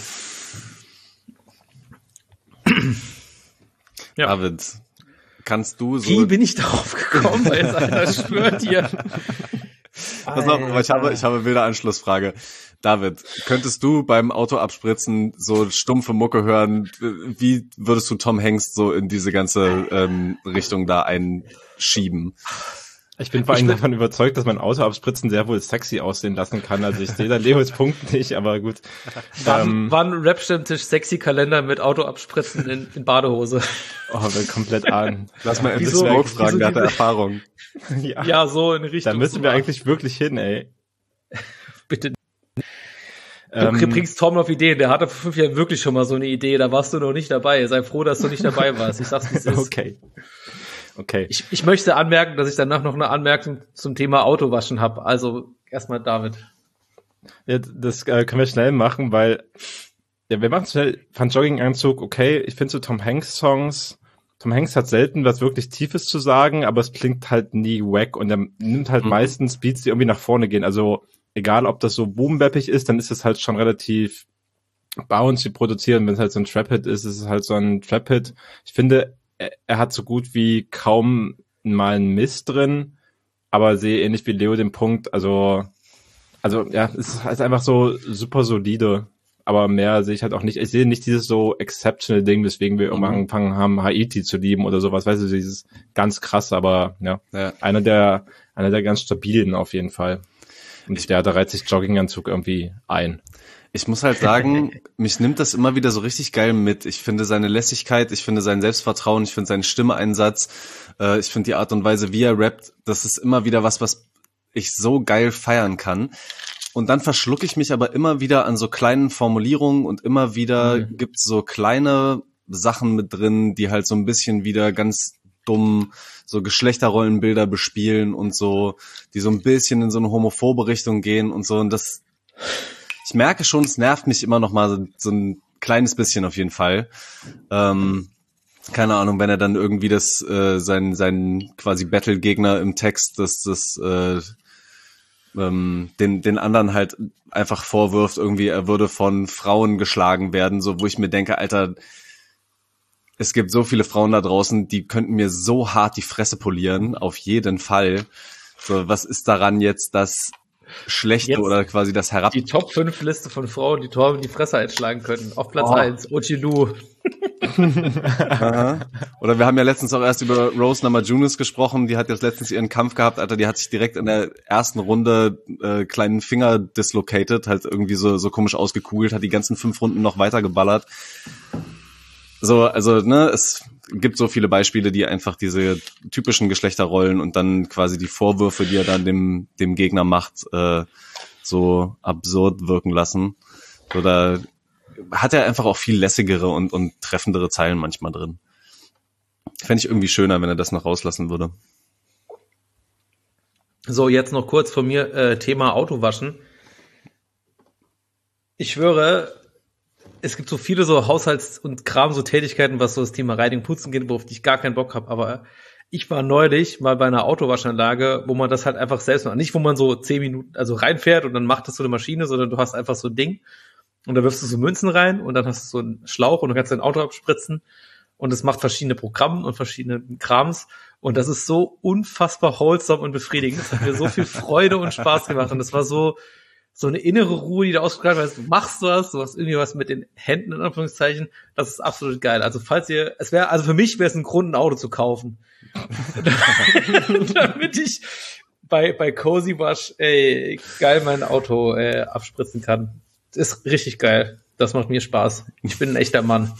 Ja. David, kannst du so... Wie bin ich darauf gekommen? Weil jetzt einer schwört hier. Pass auf, aber ich habe eine wilde Anschlussfrage. David, könntest du beim Auto abspritzen so stumpfe Mucke hören? Wie würdest du Tom Hanks so in diese ganze Richtung da einschieben? Ich bin vor allem davon überzeugt, dass mein Auto abspritzen sehr wohl sexy aussehen lassen kann. Also ich sehe da Leos Punkt nicht, aber gut. War ein Rap-Stammtisch Sexy-Kalender mit Auto abspritzen in Badehose. Oh, will komplett an. Lass mal endlich Smoke fragen, der hat Erfahrung. Ja, so in Richtung. Da müssen wir eigentlich wirklich hin, ey. Bitte. Du bringst Tom auf Ideen. Der hatte vor 5 Jahren wirklich schon mal so eine Idee. Da warst du noch nicht dabei. Sei froh, dass du nicht dabei warst. Ich sag's, wie es ist. Okay. Ich möchte anmerken, dass ich danach noch eine Anmerkung zum Thema Autowaschen habe. Also erstmal David. Ja, das können wir schnell machen, weil wir machen schnell von Jogginganzug. Okay, ich finde so Tom Hanks Songs. Tom Hanks hat selten was wirklich Tiefes zu sagen, aber es klingt halt nie wack und er nimmt halt meistens Beats, die irgendwie nach vorne gehen. Also egal, ob das so boom-bappig ist, dann ist es halt schon relativ bouncy produziert. Und wenn es halt so ein Trap-Hit ist, ist es halt so ein Trap-Hit. Ich finde, er hat so gut wie kaum mal einen Miss drin, aber sehe ähnlich wie Leo den Punkt. Also ja, es ist einfach so super solide. Aber mehr sehe ich halt auch nicht. Ich sehe nicht dieses so exceptional Ding, weswegen wir irgendwann angefangen haben, Haiti zu lieben oder sowas. Weißt du, dieses ganz krass, aber ja. Einer der ganz stabilen auf jeden Fall. Und da reiht sich Jogginganzug irgendwie ein. Ich muss halt sagen, mich nimmt das immer wieder so richtig geil mit. Ich finde seine Lässigkeit, ich finde sein Selbstvertrauen, ich finde seinen Stimmeeinsatz, ich finde die Art und Weise, wie er rappt, das ist immer wieder was ich so geil feiern kann. Und dann verschlucke ich mich aber immer wieder an so kleinen Formulierungen und immer wieder gibt's so kleine Sachen mit drin, die halt so ein bisschen wieder ganz dumm so Geschlechterrollenbilder bespielen und so, die so ein bisschen in so eine homophobe Richtung gehen und so. Und das, ich merke schon, es nervt mich immer noch mal so ein kleines bisschen auf jeden Fall. Keine Ahnung, wenn er dann irgendwie sein quasi Battle-Gegner im Text, den anderen halt einfach vorwirft, irgendwie er würde von Frauen geschlagen werden, so wo ich mir denke, Alter, es gibt so viele Frauen da draußen, die könnten mir so hart die Fresse polieren, auf jeden Fall. So, was ist daran jetzt das Schlechte jetzt oder quasi das Herab... Die Top-5-Liste von Frauen, die Torben die Fresse einschlagen könnten. Auf Platz 1, Ochilu. Oder wir haben ja letztens auch erst über Rose Namajunas gesprochen, die hat jetzt letztens ihren Kampf gehabt, Alter, die hat sich direkt in der ersten Runde kleinen Finger dislocated, halt irgendwie so komisch ausgekugelt, hat die ganzen 5 Runden noch weitergeballert. So, also, ne, es gibt so viele Beispiele, die einfach diese typischen Geschlechterrollen und dann quasi die Vorwürfe, die er dann dem Gegner macht, so absurd wirken lassen. So, da hat er einfach auch viel lässigere und treffendere Zeilen manchmal drin. Fände ich irgendwie schöner, wenn er das noch rauslassen würde. So, jetzt noch kurz von mir, Thema Autowaschen. Ich schwöre, es gibt so viele so Haushalts- und Kram, so Tätigkeiten, was so das Thema Reinigen, Putzen geht, worauf ich gar keinen Bock habe. Aber ich war neulich mal bei einer Autowaschanlage, wo man das halt einfach selbst macht. Nicht, wo man so 10 Minuten, also reinfährt und dann macht das so eine Maschine, sondern du hast einfach so ein Ding und da wirfst du so Münzen rein und dann hast du so einen Schlauch und du kannst dein Auto abspritzen und es macht verschiedene Programme und verschiedene Krams und das ist so unfassbar wholesome und befriedigend. Das hat mir so viel Freude und Spaß gemacht und das war so eine innere Ruhe, die da ausgestrahlt wird. Du machst was, du hast irgendwie was mit den Händen, in Anführungszeichen. Das ist absolut geil. Also also für mich wäre es ein Grund, ein Auto zu kaufen. Damit ich bei Cozy Wash, geil mein Auto abspritzen kann. Das ist richtig geil. Das macht mir Spaß. Ich bin ein echter Mann.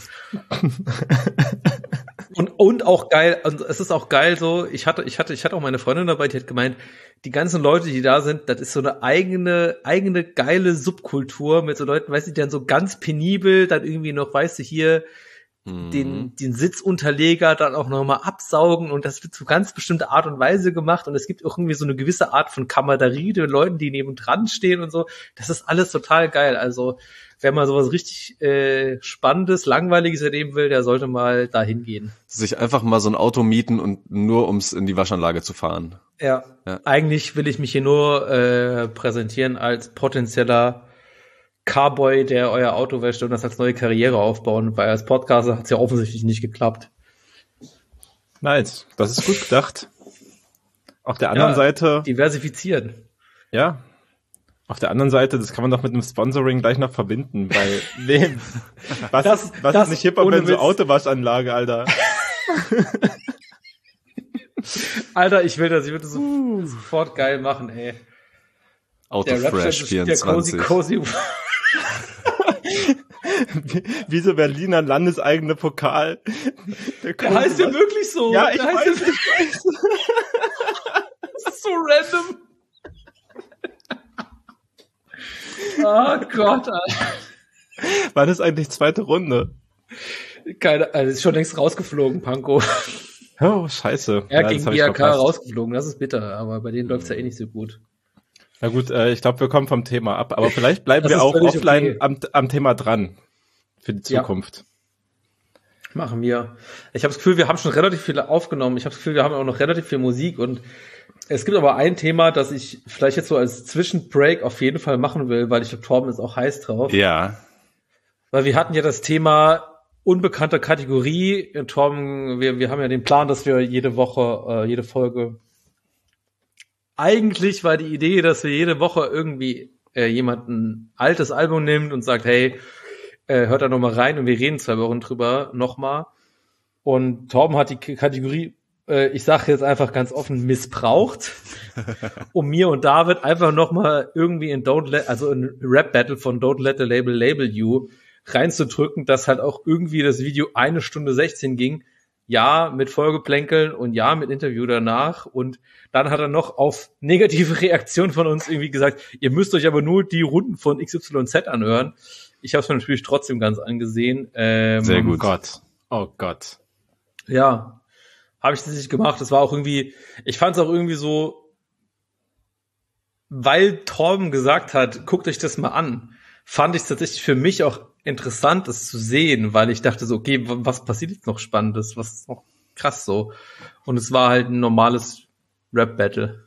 Und auch geil, und es ist auch geil so, ich hatte auch meine Freundin dabei, die hat gemeint, die ganzen Leute, die da sind, das ist so eine eigene geile Subkultur mit so Leuten, weißt du, die dann so ganz penibel dann irgendwie noch, weißt du, hier den Sitzunterleger dann auch nochmal absaugen und das wird zu ganz bestimmte Art und Weise gemacht und es gibt auch irgendwie so eine gewisse Art von Kameraderie den Leuten, die nebendran stehen und so. Das ist alles total geil. Also wenn man sowas richtig Spannendes, Langweiliges erleben will, der sollte mal dahin gehen. Sich einfach mal so ein Auto mieten und nur ums in die Waschanlage zu fahren. Ja. Eigentlich will ich mich hier nur präsentieren als potenzieller Carboy, der euer Auto wäscht und das als neue Karriere aufbauen, weil als Podcaster hat es ja offensichtlich nicht geklappt. Nice, das ist gut gedacht. Auf der anderen Seite... Diversifizieren. Ja, auf der anderen Seite, das kann man doch mit einem Sponsoring gleich noch verbinden, weil was ist nicht hipper, wenn so Autowaschanlage, Alter? Alter, ich würde das sofort geil machen, ey. Autofresh 24. Cozy. Wie so Berliner landeseigene Pokal. Der heißt ja wirklich so. Ja, ich weiß. Das ist so random. Oh Gott, Alter. Wann ist eigentlich zweite Runde? Ist schon längst rausgeflogen, Panko. Oh, scheiße. Er gegen IAK rausgeflogen, das ist bitter, aber bei denen läuft's ja eh nicht so gut. Na gut, ich glaube, wir kommen vom Thema ab, aber vielleicht bleiben wir auch offline am Thema dran für die Zukunft. Ja. Machen wir. Ich habe das Gefühl, wir haben schon relativ viel aufgenommen. Ich habe das Gefühl, wir haben auch noch relativ viel Musik und es gibt aber ein Thema, das ich vielleicht jetzt so als Zwischenbreak auf jeden Fall machen will, weil ich glaube, Torben ist auch heiß drauf. Ja. Weil wir hatten ja das Thema unbekannte Kategorie. Torben, wir haben ja den Plan, dass wir jede Woche, jede Folge. Eigentlich war die Idee, dass wir jede Woche irgendwie jemand ein altes Album nimmt und sagt, hey, hört da nochmal rein und wir reden 2 Wochen drüber nochmal. Und Torben hat die Kategorie, ich sage jetzt einfach ganz offen, missbraucht, um mir und David einfach nochmal irgendwie in Rap-Battle von Don't Let the Label Label You reinzudrücken, dass halt auch irgendwie das Video 1 Stunde 16 ging. Ja, mit Folgeplänkeln und ja, mit Interview danach. Und dann hat er noch auf negative Reaktionen von uns irgendwie gesagt, ihr müsst euch aber nur die Runden von XYZ anhören. Ich habe es mir natürlich trotzdem ganz angesehen. Sehr gut. Oh Gott. Ja, habe ich das nicht gemacht. Das war auch irgendwie, ich fand es auch irgendwie so, weil Torben gesagt hat, guckt euch das mal an, fand ich es tatsächlich für mich auch interessant, das zu sehen, weil ich dachte so, okay, was passiert jetzt noch Spannendes? Was ist noch krass so? Und es war halt ein normales Rap-Battle.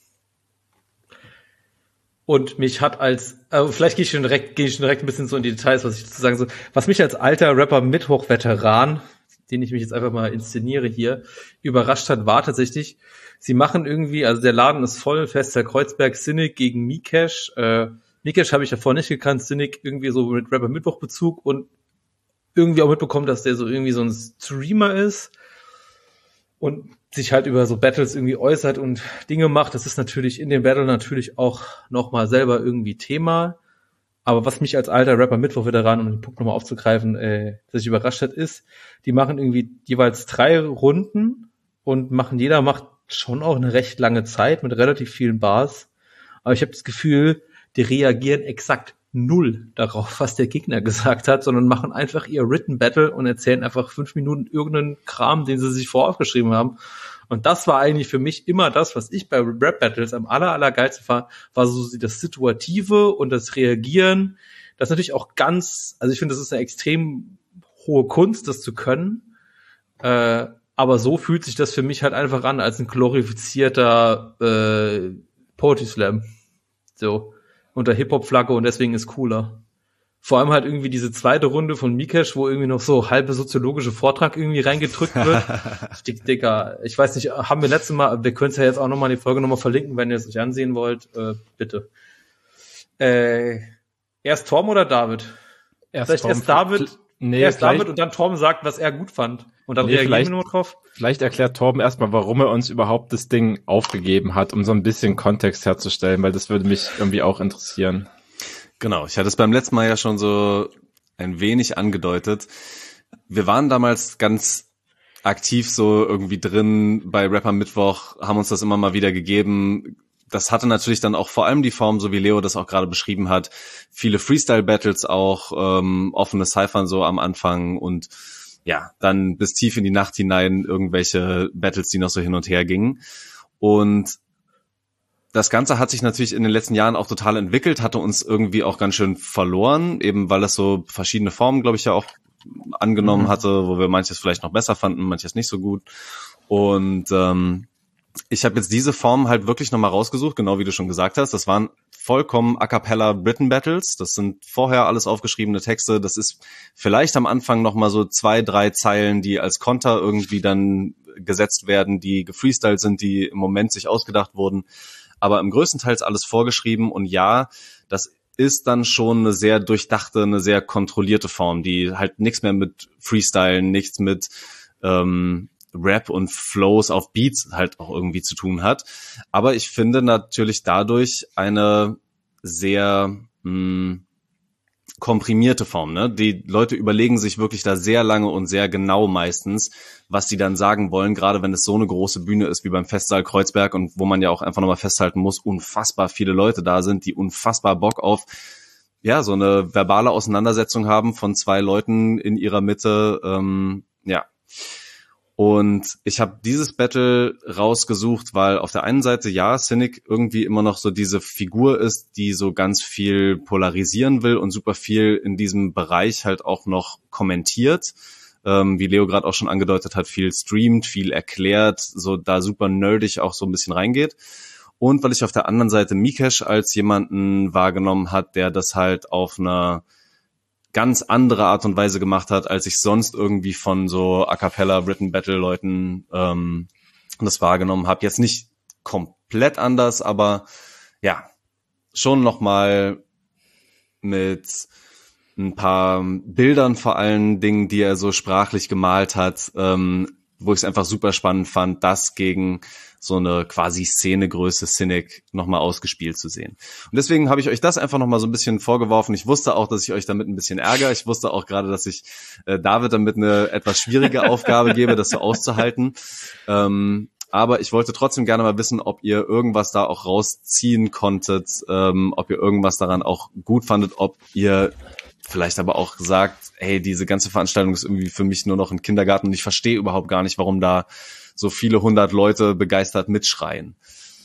Und mich hat vielleicht gehe ich schon direkt ein bisschen so in die Details, was ich dazu sagen soll. Was mich als alter Rapper-Mittwoch-Veteran, den ich mich jetzt einfach mal inszeniere hier, überrascht hat, war tatsächlich, sie machen irgendwie, also der Laden ist voll, Fester Kreuzberg, Cynic gegen Mikesh. Mikesh habe ich davor nicht gekannt, Cynic irgendwie so mit Rapper-Mittwoch-Bezug und irgendwie auch mitbekommen, dass der so irgendwie so ein Streamer ist und sich halt über so Battles irgendwie äußert und Dinge macht. Das ist natürlich in dem Battle natürlich auch nochmal selber irgendwie Thema. Aber was mich als alter Rapper-Mittwoch-Veteran, um den Punkt nochmal aufzugreifen, dass ich überrascht hat, ist, die machen irgendwie jeweils 3 Runden und jeder macht schon auch eine recht lange Zeit mit relativ vielen Bars. Aber ich habe das Gefühl, die reagieren exakt 0 darauf, was der Gegner gesagt hat, sondern machen einfach ihr Written Battle und erzählen einfach 5 Minuten irgendeinen Kram, den sie sich voraufgeschrieben haben. Und das war eigentlich für mich immer das, was ich bei Rap Battles am allergeilsten fand, war so das Situative und das Reagieren. Das ist natürlich auch also ich finde, das ist eine extrem hohe Kunst, das zu können. Aber so fühlt sich das für mich halt einfach an, als ein glorifizierter Poetry Slam. So. Unter Hip-Hop-Flagge und deswegen ist cooler. Vor allem halt irgendwie diese zweite Runde von Mikesh, wo irgendwie noch so halbe soziologische Vortrag irgendwie reingedrückt wird. Dicker, ich weiß nicht, haben wir letztes Mal, wir können es ja jetzt auch nochmal die Folge nochmal verlinken, wenn ihr es euch ansehen wollt, bitte. Erst Torben oder David? Erst David und dann Torben sagt, was er gut fand. Und dann reagieren wir nur drauf. Vielleicht erklärt Torben erstmal, warum er uns überhaupt das Ding aufgegeben hat, um so ein bisschen Kontext herzustellen, weil das würde mich irgendwie auch interessieren. Genau, ich hatte es beim letzten Mal ja schon so ein wenig angedeutet. Wir waren damals ganz aktiv so irgendwie drin bei Rapper Mittwoch, haben uns das immer mal wieder gegeben. Das hatte natürlich dann auch vor allem die Form, so wie Leo das auch gerade beschrieben hat, viele Freestyle-Battles auch, offene Cyphern so am Anfang und ja, dann bis tief in die Nacht hinein irgendwelche Battles, die noch so hin und her gingen. Und das Ganze hat sich natürlich in den letzten Jahren auch total entwickelt, hatte uns irgendwie auch ganz schön verloren, eben weil es so verschiedene Formen, glaube ich, ja auch angenommen hatte, wo wir manches vielleicht noch besser fanden, manches nicht so gut. Und ich habe jetzt diese Form halt wirklich nochmal rausgesucht, genau wie du schon gesagt hast. Das waren vollkommen a cappella Written Battles. Das sind vorher alles aufgeschriebene Texte. Das ist vielleicht am Anfang nochmal so 2, 3 Zeilen, die als Konter irgendwie dann gesetzt werden, die gefreestylt sind, die im Moment sich ausgedacht wurden. Aber im größten Teil ist alles vorgeschrieben und ja, das ist dann schon eine sehr durchdachte, eine sehr kontrollierte Form, die halt nichts mehr mit Freestylen, nichts mit Rap und Flows auf Beats halt auch irgendwie zu tun hat. Aber ich finde natürlich dadurch eine sehr komprimierte Form, ne? Die Leute überlegen sich wirklich da sehr lange und sehr genau meistens, was sie dann sagen wollen, gerade wenn es so eine große Bühne ist wie beim Festsaal Kreuzberg und wo man ja auch einfach nochmal festhalten muss, unfassbar viele Leute da sind, die unfassbar Bock auf, ja, so eine verbale Auseinandersetzung haben von 2 Leuten in ihrer Mitte, ja. Und ich habe dieses Battle rausgesucht, weil auf der einen Seite, ja, Cynic irgendwie immer noch so diese Figur ist, die so ganz viel polarisieren will und super viel in diesem Bereich halt auch noch kommentiert. Wie Leo gerade auch schon angedeutet hat, viel streamt, viel erklärt, so da super nerdig auch so ein bisschen reingeht. Und weil ich auf der anderen Seite Mikesh als jemanden wahrgenommen hat, der das halt auf einer ganz andere Art und Weise gemacht hat, als ich sonst irgendwie von so A Cappella Written Battle Leuten das wahrgenommen habe. Jetzt nicht komplett anders, aber ja, schon nochmal mit ein paar Bildern vor allen Dingen, die er so sprachlich gemalt hat, wo ich es einfach super spannend fand, das gegen so eine quasi Szenegröße Cynic nochmal ausgespielt zu sehen. Und deswegen habe ich euch das einfach nochmal so ein bisschen vorgeworfen. Ich wusste auch, dass ich euch damit ein bisschen ärgere. Ich wusste auch gerade, dass ich David damit eine etwas schwierige Aufgabe gebe, das so auszuhalten. Aber ich wollte trotzdem gerne mal wissen, ob ihr irgendwas da auch rausziehen konntet, ob ihr irgendwas daran auch gut fandet, ob ihr vielleicht aber auch sagt, hey, diese ganze Veranstaltung ist irgendwie für mich nur noch ein Kindergarten und ich verstehe überhaupt gar nicht, warum da so viele 100 Leute begeistert mitschreien.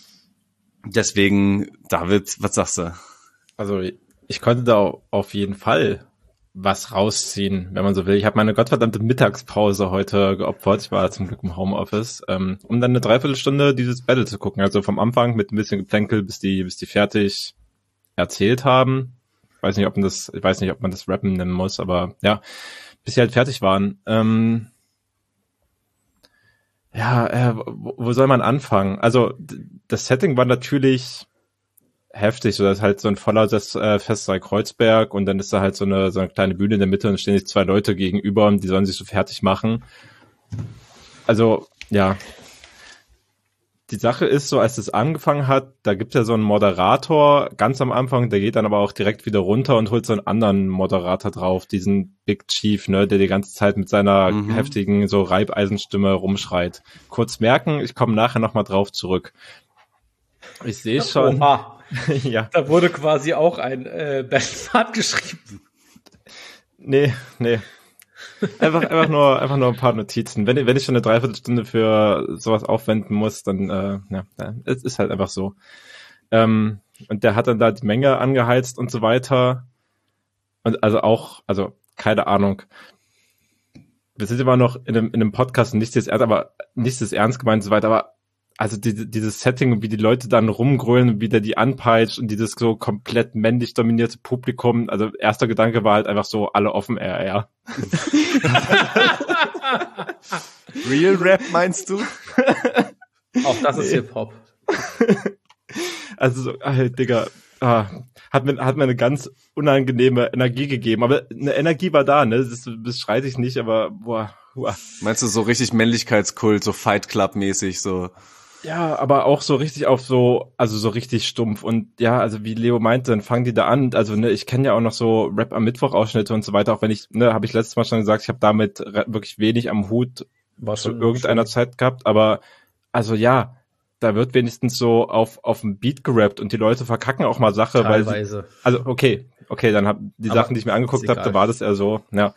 Deswegen, David, was sagst du? Also ich konnte da auf jeden Fall was rausziehen, wenn man so will. Ich habe meine gottverdammte Mittagspause heute geopfert. Ich war zum Glück im Homeoffice, um dann eine Dreiviertelstunde dieses Battle zu gucken. Also vom Anfang mit ein bisschen Geplänkel, bis die fertig erzählt haben. Ich weiß nicht, ob man das Rappen nennen muss, aber ja, bis sie halt fertig waren. Wo soll man anfangen? Also das Setting war natürlich heftig, so das ist halt so ein voller Festsaal Kreuzberg und dann ist da halt so eine kleine Bühne in der Mitte und stehen sich 2 Leute gegenüber und die sollen sich so fertig machen. Also ja, die Sache ist so, als es angefangen hat, da gibt ja so einen Moderator ganz am Anfang, der geht dann aber auch direkt wieder runter und holt so einen anderen Moderator drauf, diesen Big Chief, ne, der die ganze Zeit mit seiner heftigen so Reibeisenstimme rumschreit. Kurz merken, ich komme nachher nochmal drauf zurück. Ich sehe schon. Oha. Ja. Da wurde quasi auch ein Battle geschrieben. Nee. Einfach nur ein paar Notizen. Wenn ich schon eine Dreiviertelstunde für sowas aufwenden muss, dann es ist halt einfach so. Und der hat dann da die Menge angeheizt und so weiter. Und also keine Ahnung. Wir sind immer noch in einem Podcast, nichts ist ernst gemeint und so weiter, aber also dieses Setting, wie die Leute dann rumgrölen, wie der die anpeitscht und dieses so komplett männlich dominierte Publikum, also erster Gedanke war halt einfach so, alle offen RR. Real Rap meinst du? Auch das ist Hip-Hop. Also so, Digga, hat mir eine ganz unangenehme Energie gegeben, aber eine Energie war da, ne, das streite ich nicht, aber boah. Meinst du so richtig Männlichkeitskult, so Fight Club mäßig, so? Ja, aber auch so richtig so richtig stumpf und ja, also wie Leo meinte, dann fangen die da an, also ne, ich kenne ja auch noch so Rap am Mittwoch Ausschnitte und so weiter, auch wenn ich, ne, habe ich letztes Mal schon gesagt, ich habe damit wirklich wenig am Hut zu irgendeiner Zeit gehabt, aber also ja, da wird wenigstens so auf dem Beat gerappt und die Leute verkacken auch mal Sache, teilweise. Also okay, dann Sachen, die ich mir angeguckt habe, da war das eher so, ja.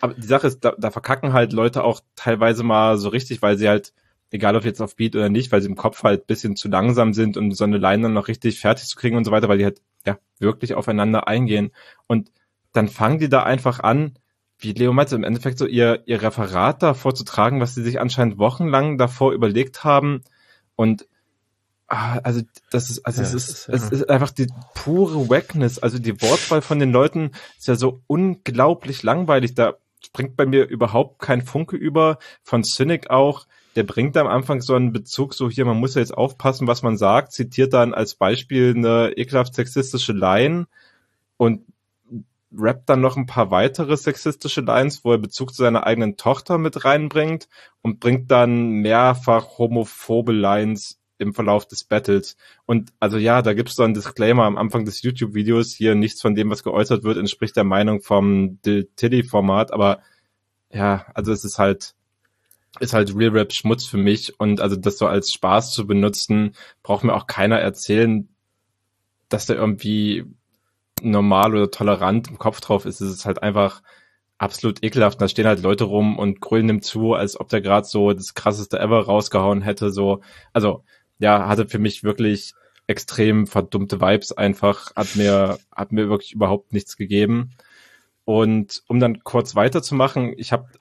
aber die Sache ist, da verkacken halt Leute auch teilweise mal so richtig, weil sie halt, egal ob jetzt auf Beat oder nicht, weil sie im Kopf halt bisschen zu langsam sind, um so eine Line dann noch richtig fertig zu kriegen und so weiter, weil die halt ja wirklich aufeinander eingehen. Und dann fangen die da einfach an, wie Leo meinte, im Endeffekt so ihr Referat da vorzutragen, was sie sich anscheinend wochenlang davor überlegt haben. Und also es ist einfach die pure Wackness. Also die Wortwahl von den Leuten ist ja so unglaublich langweilig. Da springt bei mir überhaupt kein Funke über. Von Cynic auch. Der bringt am Anfang so einen Bezug, so hier, man muss ja jetzt aufpassen, was man sagt, zitiert dann als Beispiel eine ekelhaft sexistische Line und rappt dann noch ein paar weitere sexistische Lines, wo er Bezug zu seiner eigenen Tochter mit reinbringt und bringt dann mehrfach homophobe Lines im Verlauf des Battles. Und also ja, da gibt's so einen Disclaimer am Anfang des YouTube-Videos, hier nichts von dem, was geäußert wird, entspricht der Meinung vom Tilly-Format, aber ja, also es ist halt Real Rap Schmutz für mich und also das so als Spaß zu benutzen, braucht mir auch keiner erzählen, dass der irgendwie normal oder tolerant im Kopf drauf ist. Es ist halt einfach absolut ekelhaft. Da stehen halt Leute rum und grölen ihm zu, als ob der gerade so das krasseste ever rausgehauen hätte. So, also ja, hatte für mich wirklich extrem verdummte Vibes einfach, hat mir wirklich überhaupt nichts gegeben. Und um dann kurz weiterzumachen, ich habe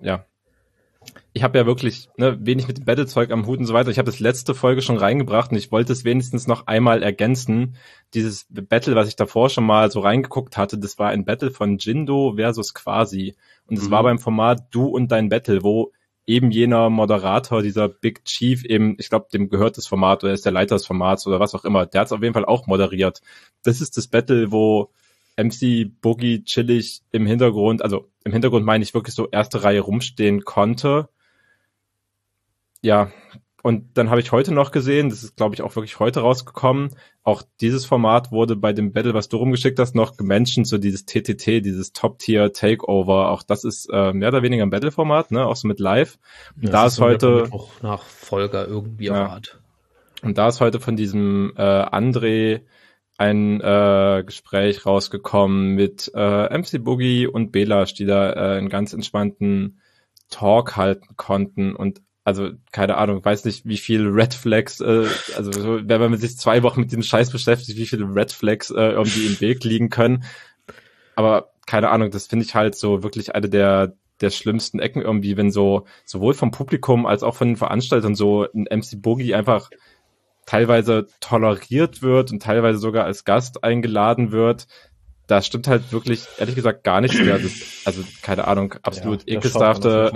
ja wirklich wenig mit dem Battle-Zeug am Hut und so weiter. Ich habe das letzte Folge schon reingebracht und ich wollte es wenigstens noch einmal ergänzen. Dieses Battle, was ich davor schon mal so reingeguckt hatte, das war ein Battle von Jindo versus Quasi. Und es war beim Format Du und dein Battle, wo eben jener Moderator, dieser Big Chief eben, ich glaube, dem gehört das Format oder er ist der Leiter des Formats oder was auch immer. Der hat es auf jeden Fall auch moderiert. Das ist das Battle, wo MC Boogie chillig im Hintergrund meine ich wirklich so erste Reihe rumstehen konnte. Ja, und dann habe ich heute noch gesehen, das ist glaube ich auch wirklich heute rausgekommen, auch dieses Format wurde bei dem Battle, was du rumgeschickt hast, noch gementioned, so dieses TTT, dieses Top-Tier-Takeover, auch das ist mehr oder weniger ein Battle-Format, ne, auch so mit Live. Und ja, da ist heute auch Nachfolger irgendwie auf Art. Und da ist heute von diesem André ein Gespräch rausgekommen mit MC Boogie und Belash, die da einen ganz entspannten Talk halten konnten und also keine Ahnung, weiß nicht, wie viel Red Flags, wenn man sich 2 Wochen mit dem Scheiß beschäftigt, wie viele Red Flags irgendwie im Weg liegen können. Aber keine Ahnung, das finde ich halt so wirklich eine der schlimmsten Ecken irgendwie, wenn so sowohl vom Publikum als auch von den Veranstaltern so ein MC Boogie einfach teilweise toleriert wird und teilweise sogar als Gast eingeladen wird. Da stimmt halt wirklich, ehrlich gesagt, gar nichts mehr. Also keine Ahnung, absolut ekelhafteste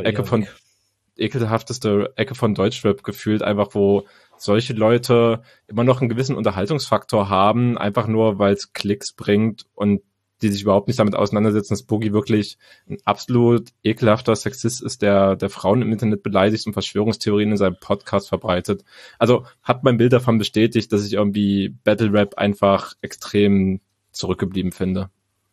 Ecke von Deutschrap gefühlt, einfach wo solche Leute immer noch einen gewissen Unterhaltungsfaktor haben, einfach nur, weil es Klicks bringt und die sich überhaupt nicht damit auseinandersetzen, dass Boogie wirklich ein absolut ekelhafter Sexist ist, der Frauen im Internet beleidigt und Verschwörungstheorien in seinem Podcast verbreitet. Also hat mein Bild davon bestätigt, dass ich irgendwie Battle Rap einfach extrem zurückgeblieben finde.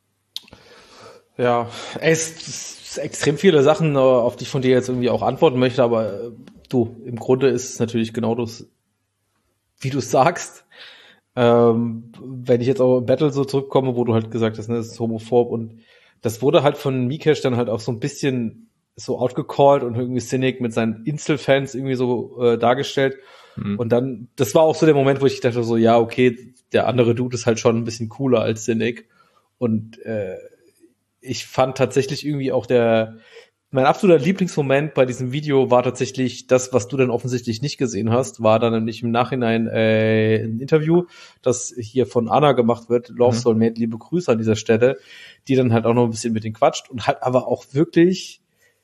Ja, es extrem viele Sachen, auf die ich von dir jetzt irgendwie auch antworten möchte, aber du, im Grunde ist es natürlich genau das, wie du sagst. Wenn ich jetzt auch im Battle so zurückkomme, wo du halt gesagt hast, ne, das ist homophob und das wurde halt von Mikesh dann halt auch so ein bisschen so outgecallt und irgendwie Cynic mit seinen Insel-Fans irgendwie so dargestellt. Und dann, das war auch so der Moment, wo ich dachte so, ja, okay, der andere Dude ist halt schon ein bisschen cooler als Cynic und ich fand tatsächlich irgendwie auch mein absoluter Lieblingsmoment bei diesem Video war tatsächlich das, was du dann offensichtlich nicht gesehen hast, war dann nämlich im Nachhinein ein Interview, das hier von Anna gemacht wird, Love Soul Mate, liebe Grüße an dieser Stelle, die dann halt auch noch ein bisschen mit denen quatscht und halt aber auch wirklich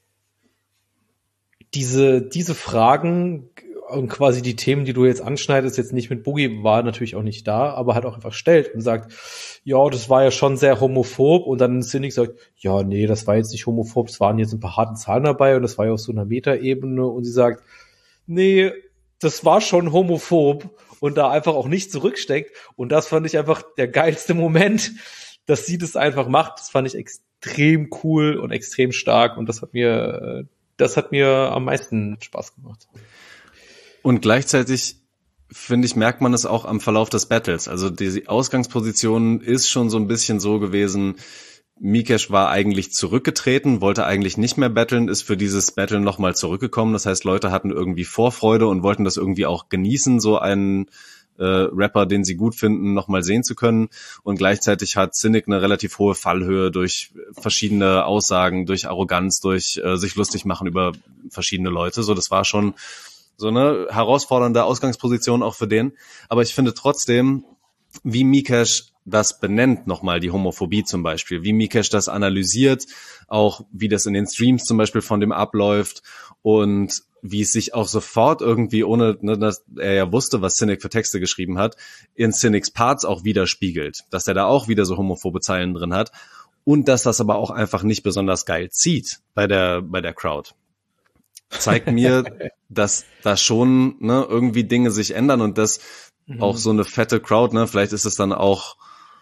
diese Fragen und quasi die Themen, die du jetzt anschneidest, jetzt nicht mit Boogie, war natürlich auch nicht da, aber halt auch einfach stellt und sagt, ja, das war ja schon sehr homophob und dann Cynic sagt, ja, nee, das war jetzt nicht homophob, es waren jetzt ein paar harte Zahlen dabei und das war ja auf so einer Metaebene und sie sagt, nee, das war schon homophob und da einfach auch nicht zurücksteckt und das fand ich einfach der geilste Moment, dass sie das einfach macht, das fand ich extrem cool und extrem stark und das hat mir am meisten Spaß gemacht. Und gleichzeitig, finde ich, merkt man es auch am Verlauf des Battles. Also die Ausgangsposition ist schon so ein bisschen so gewesen, Mikesh war eigentlich zurückgetreten, wollte eigentlich nicht mehr battlen, ist für dieses Battlen nochmal zurückgekommen. Das heißt, Leute hatten irgendwie Vorfreude und wollten das irgendwie auch genießen, so einen Rapper, den sie gut finden, nochmal sehen zu können. Und gleichzeitig hat Cynic eine relativ hohe Fallhöhe durch verschiedene Aussagen, durch Arroganz, durch sich lustig machen über verschiedene Leute. So, das war schon so eine herausfordernde Ausgangsposition auch für den. Aber ich finde trotzdem, wie Mikesh das benennt, nochmal die Homophobie zum Beispiel, wie Mikesh das analysiert, auch wie das in den Streams zum Beispiel von dem abläuft und wie es sich auch sofort irgendwie, ohne dass er ja wusste, was Cynic für Texte geschrieben hat, in Cynics Parts auch widerspiegelt, dass er da auch wieder so homophobe Zeilen drin hat und dass das aber auch einfach nicht besonders geil zieht bei der Crowd. Zeigt mir, dass da schon irgendwie Dinge sich ändern und dass auch so eine fette Crowd, vielleicht ist es dann auch,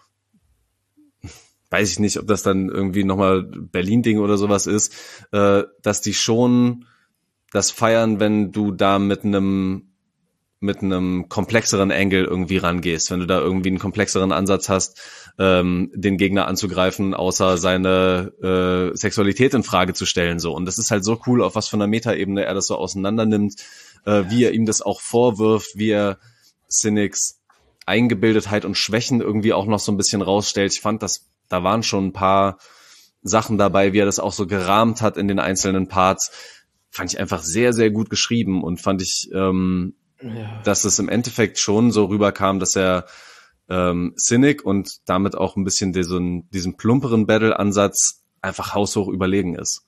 weiß ich nicht, ob das dann irgendwie nochmal Berlin-Ding oder sowas ist, dass die schon das feiern, wenn du da mit einem komplexeren Angle irgendwie rangehst, wenn du da irgendwie einen komplexeren Ansatz hast, den Gegner anzugreifen, außer seine Sexualität in Frage zu stellen, so. Und das ist halt so cool, auf was für einer Metaebene er das so auseinander nimmt, wie er ihm das auch vorwirft, wie er Cynics Eingebildetheit und Schwächen irgendwie auch noch so ein bisschen rausstellt. Ich fand, da waren schon ein paar Sachen dabei, wie er das auch so gerahmt hat in den einzelnen Parts. Fand ich einfach sehr, sehr gut geschrieben und fand ich, dass es im Endeffekt schon so rüberkam, dass er Cynic und damit auch ein bisschen diesen plumperen Battle-Ansatz einfach haushoch überlegen ist.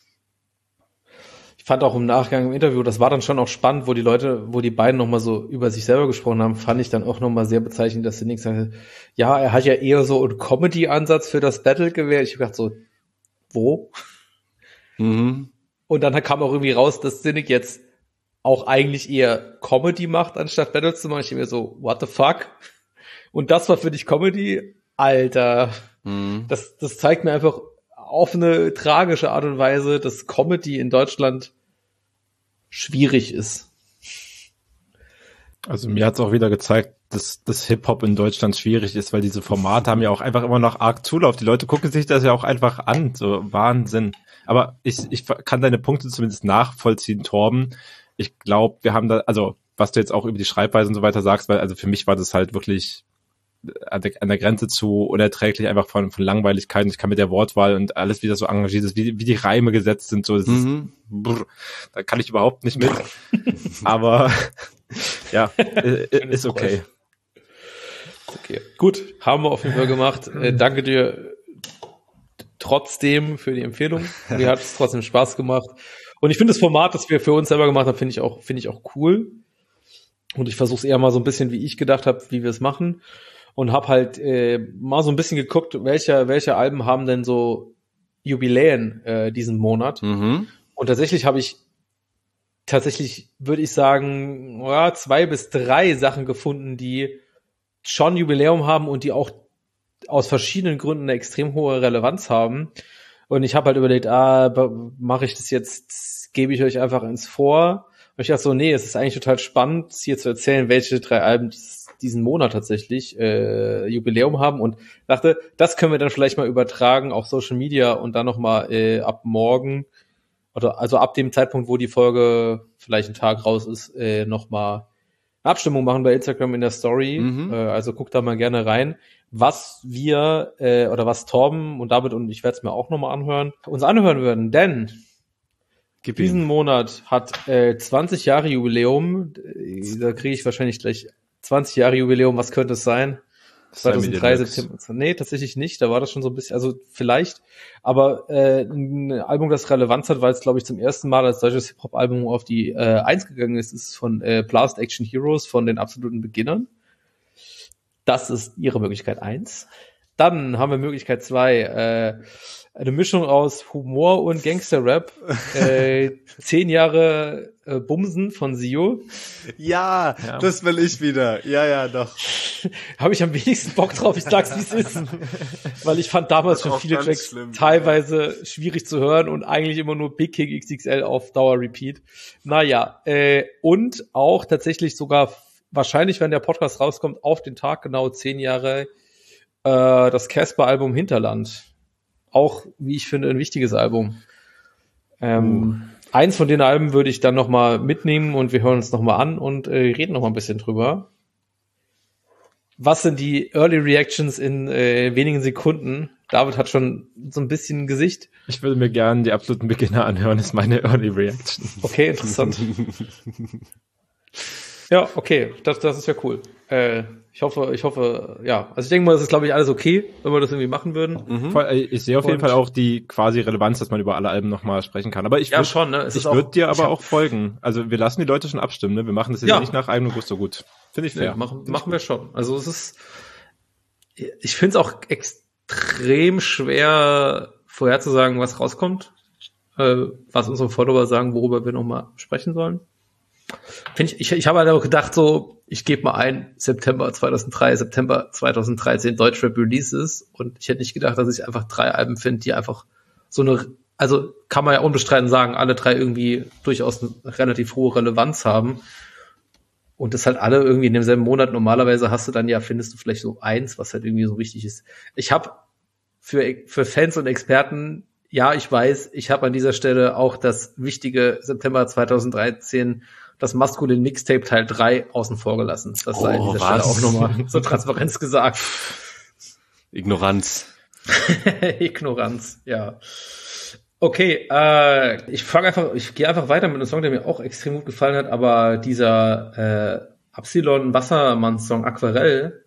Ich fand auch im Nachgang im Interview, das war dann schon auch spannend, wo die beiden nochmal so über sich selber gesprochen haben, fand ich dann auch nochmal sehr bezeichnend, dass Cynic sagte, ja, er hat ja eher so einen Comedy-Ansatz für das Battle gewählt. Ich hab gedacht so, wo? Und dann kam auch irgendwie raus, dass Cynic jetzt auch eigentlich eher Comedy macht, anstatt Battles zu machen. Ich mir so, what the fuck? Und das war für dich Comedy? Alter. Das zeigt mir einfach auf eine tragische Art und Weise, dass Comedy in Deutschland schwierig ist. Also mir hat's auch wieder gezeigt, dass das Hip-Hop in Deutschland schwierig ist, weil diese Formate haben ja auch einfach immer noch arg Zulauf. Die Leute gucken sich das ja auch einfach an. So Wahnsinn. Aber ich kann deine Punkte zumindest nachvollziehen, Torben. Ich glaube, wir haben da, also was du jetzt auch über die Schreibweise und so weiter sagst, weil also für mich war das halt wirklich an der Grenze zu unerträglich, einfach von Langweiligkeit. Ich kann mit der Wortwahl und alles, wie das so engagiert ist, wie die Reime gesetzt sind, so, das ist, da kann ich überhaupt nicht mit. Aber ja, ist okay. Okay, gut, haben wir auf jeden Fall gemacht. Danke dir trotzdem für die Empfehlung. Mir hat es trotzdem Spaß gemacht. Und ich finde das Format, das wir für uns selber gemacht haben, finde ich auch cool. Und ich versuche es eher mal so ein bisschen, wie ich gedacht habe, wie wir es machen. Und habe halt mal so ein bisschen geguckt, welche Alben haben denn so Jubiläen diesen Monat. Und tatsächlich habe ich würde ich sagen, 2 bis 3 Sachen gefunden, die schon Jubiläum haben und die auch aus verschiedenen Gründen eine extrem hohe Relevanz haben. Und ich habe halt überlegt, mache ich das jetzt, gebe ich euch einfach ins Vor. Und ich dachte so, nee, es ist eigentlich total spannend, hier zu erzählen, welche 3 Alben diesen Monat tatsächlich Jubiläum haben, und dachte, das können wir dann vielleicht mal übertragen auf Social Media und dann nochmal ab morgen, oder also ab dem Zeitpunkt, wo die Folge vielleicht einen Tag raus ist, nochmal eine Abstimmung machen bei Instagram in der Story. Also guckt da mal gerne rein, was wir oder was Torben und David und ich werde es mir auch nochmal uns anhören würden, denn diesen Monat hat 20 Jahre Jubiläum. Da kriege ich wahrscheinlich gleich 20 Jahre Jubiläum. Was könnte es sein? 2003 September. Nee, tatsächlich nicht. Da war das schon so ein bisschen, also vielleicht. Aber ein Album, das Relevanz hat, weil es, glaube ich, zum ersten Mal als deutsches Hip-Hop-Album auf die 1 gegangen ist von Blast Action Heroes von den absoluten Beginnern. Das ist ihre Möglichkeit 1. Dann haben wir Möglichkeit 2, eine Mischung aus Humor und Gangster-Rap. 10 Jahre Bumsen von Sio. Ja, das will ich wieder. Ja, doch. Habe ich am wenigsten Bock drauf, ich sag's, wie es ist. Weil ich fand damals schon viele Tracks teilweise schwierig zu hören und eigentlich immer nur Big King XXL auf Dauer Repeat. Naja, und auch tatsächlich sogar wahrscheinlich, wenn der Podcast rauskommt, auf den Tag genau 10 Jahre das Casper-Album Hinterland. auch, wie ich finde, ein wichtiges Album. Eins von den Alben würde ich dann nochmal mitnehmen und wir hören uns nochmal an und reden nochmal ein bisschen drüber. Was sind die Early Reactions in wenigen Sekunden? David hat schon so ein bisschen ein Gesicht. Ich würde mir gerne die absoluten Beginner anhören, ist meine Early Reaction. Okay, interessant. Ja, okay, das ist ja cool. Ich hoffe, ja. Also ich denke mal, das ist, glaube ich, alles okay, wenn wir das irgendwie machen würden. Ich sehe auf jeden Fall auch die quasi Relevanz, dass man über alle Alben nochmal sprechen kann. Aber ich würde dir aber auch folgen. Also wir lassen die Leute schon abstimmen, ne? Wir machen das jetzt nicht nach eigenem Gusto gut. Finde ich fair. Machen wir schon. Also ich finde es auch extrem schwer vorherzusagen, was rauskommt, was unsere Follower sagen, worüber wir nochmal sprechen sollen. Ich habe halt auch gedacht, so, ich gebe mal ein, September 2013 Deutschrap Releases, und ich hätte nicht gedacht, dass ich einfach 3 Alben finde, die einfach so also kann man ja unbestritten sagen, alle 3 irgendwie durchaus eine relativ hohe Relevanz haben. Und das halt alle irgendwie in demselben Monat. Normalerweise findest du vielleicht so eins, was halt irgendwie so wichtig ist. Ich habe für Fans und Experten, ja, ich weiß, ich habe an dieser Stelle auch das wichtige September 2013, das Maskulin Mixtape Teil 3 außen vor gelassen. Das sei an dieser Stelle auch nochmal zur Transparenz gesagt. Ignoranz. Ignoranz, ja. Okay, ich gehe einfach weiter mit einem Song, der mir auch extrem gut gefallen hat, aber dieser Absilon Wassermann Song Aquarell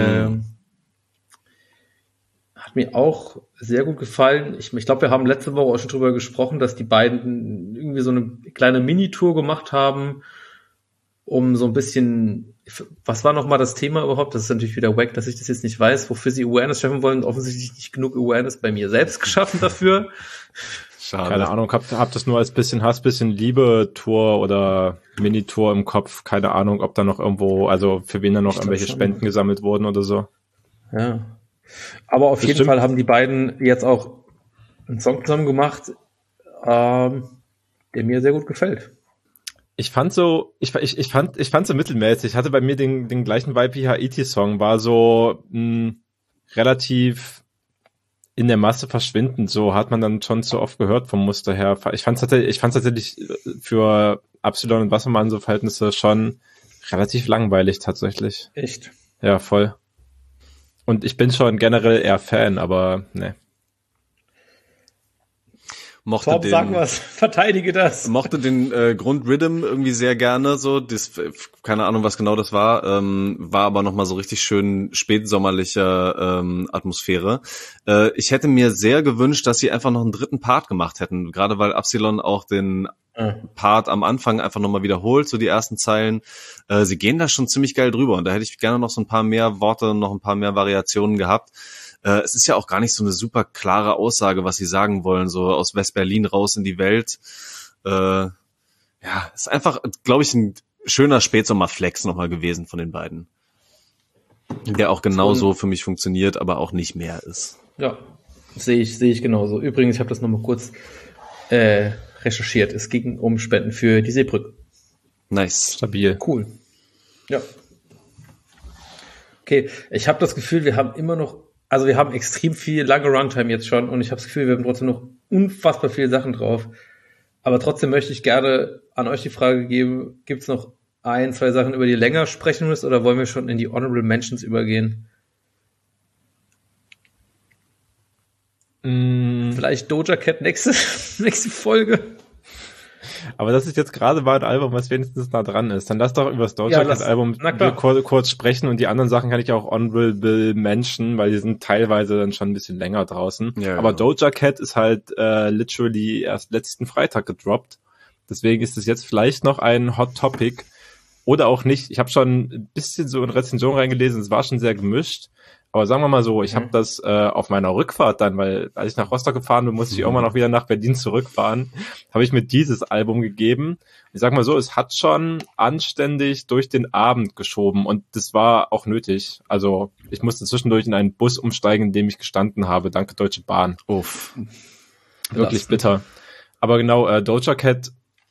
hat mir auch sehr gut gefallen. Ich glaube, wir haben letzte Woche auch schon drüber gesprochen, dass die beiden irgendwie so eine kleine Mini-Tour gemacht haben, um so ein bisschen, was war nochmal das Thema überhaupt? Das ist natürlich wieder wack, dass ich das jetzt nicht weiß, wofür sie Awareness schaffen wollen. Offensichtlich nicht genug Awareness bei mir selbst geschaffen dafür. Schade. Keine Ahnung, hab das nur als bisschen Hass, bisschen Liebe-Tour oder Mini-Tour im Kopf. Keine Ahnung, ob da noch irgendwo, also für wen da noch irgendwelche Spenden gesammelt wurden oder so. Ja. Aber auf jeden Fall haben die beiden jetzt auch einen Song zusammen gemacht, der mir sehr gut gefällt. Ich fand so mittelmäßig. Ich hatte bei mir den gleichen Vibe wie Haiti-Song, war so relativ in der Masse verschwindend. So hat man dann schon zu oft gehört vom Muster her. Ich fand's tatsächlich für Absilon und Wassermann so Verhältnisse schon relativ langweilig tatsächlich. Echt? Ja, voll. Und ich bin schon generell eher Fan, aber ne. Sag was, verteidige das. Mochte den Grundrhythm irgendwie sehr gerne, so, keine Ahnung, was genau das war, war aber nochmal so richtig schön spätsommerlicher Atmosphäre. Ich hätte mir sehr gewünscht, dass sie einfach noch einen dritten Part gemacht hätten, gerade weil Absilon auch den Part am Anfang einfach nochmal wiederholt, so die ersten Zeilen. Sie gehen da schon ziemlich geil drüber und da hätte ich gerne noch so ein paar mehr Worte, noch ein paar mehr Variationen gehabt. Es ist ja auch gar nicht so eine super klare Aussage, was sie sagen wollen, so aus West-Berlin raus in die Welt. Ja, ist einfach, glaube ich, ein schöner Spätsommer-Flex nochmal gewesen von den beiden. Der auch genauso für mich funktioniert, aber auch nicht mehr ist. Ja, sehe ich genauso. Übrigens, ich habe das nochmal kurz recherchiert. Es ging um Spenden für die Seebrücke. Nice. Stabil. Cool. Ja. Okay, ich habe das Gefühl, wir haben immer noch, also wir haben extrem viel lange Runtime jetzt schon und ich habe das Gefühl, wir haben trotzdem noch unfassbar viele Sachen drauf. Aber trotzdem möchte ich gerne an euch die Frage geben, gibt es noch 1, 2 Sachen, über die ihr länger sprechen müsst oder wollen wir schon in die Honorable Mentions übergehen? Vielleicht Doja Cat nächste Folge. Aber das ist jetzt gerade mal ein Album, was wenigstens nah dran ist. Dann lass doch über das Doja Cat Album kurz sprechen und die anderen Sachen kann ich auch honorable mention, weil die sind teilweise dann schon ein bisschen länger draußen. Ja, aber Doja Cat ist halt literally erst letzten Freitag gedroppt. Deswegen ist es jetzt vielleicht noch ein Hot Topic oder auch nicht. Ich habe schon ein bisschen so in Rezension reingelesen, es war schon sehr gemischt. Aber sagen wir mal so, ich habe das auf meiner Rückfahrt dann, weil als ich nach Rostock gefahren bin, musste ich irgendwann auch wieder nach Berlin zurückfahren, habe ich mir dieses Album gegeben. Ich sag mal so, es hat schon anständig durch den Abend geschoben und das war auch nötig. Also ich musste zwischendurch in einen Bus umsteigen, in dem ich gestanden habe. Danke Deutsche Bahn. Uff. Wirklich bitter. Aber genau, Doja Cat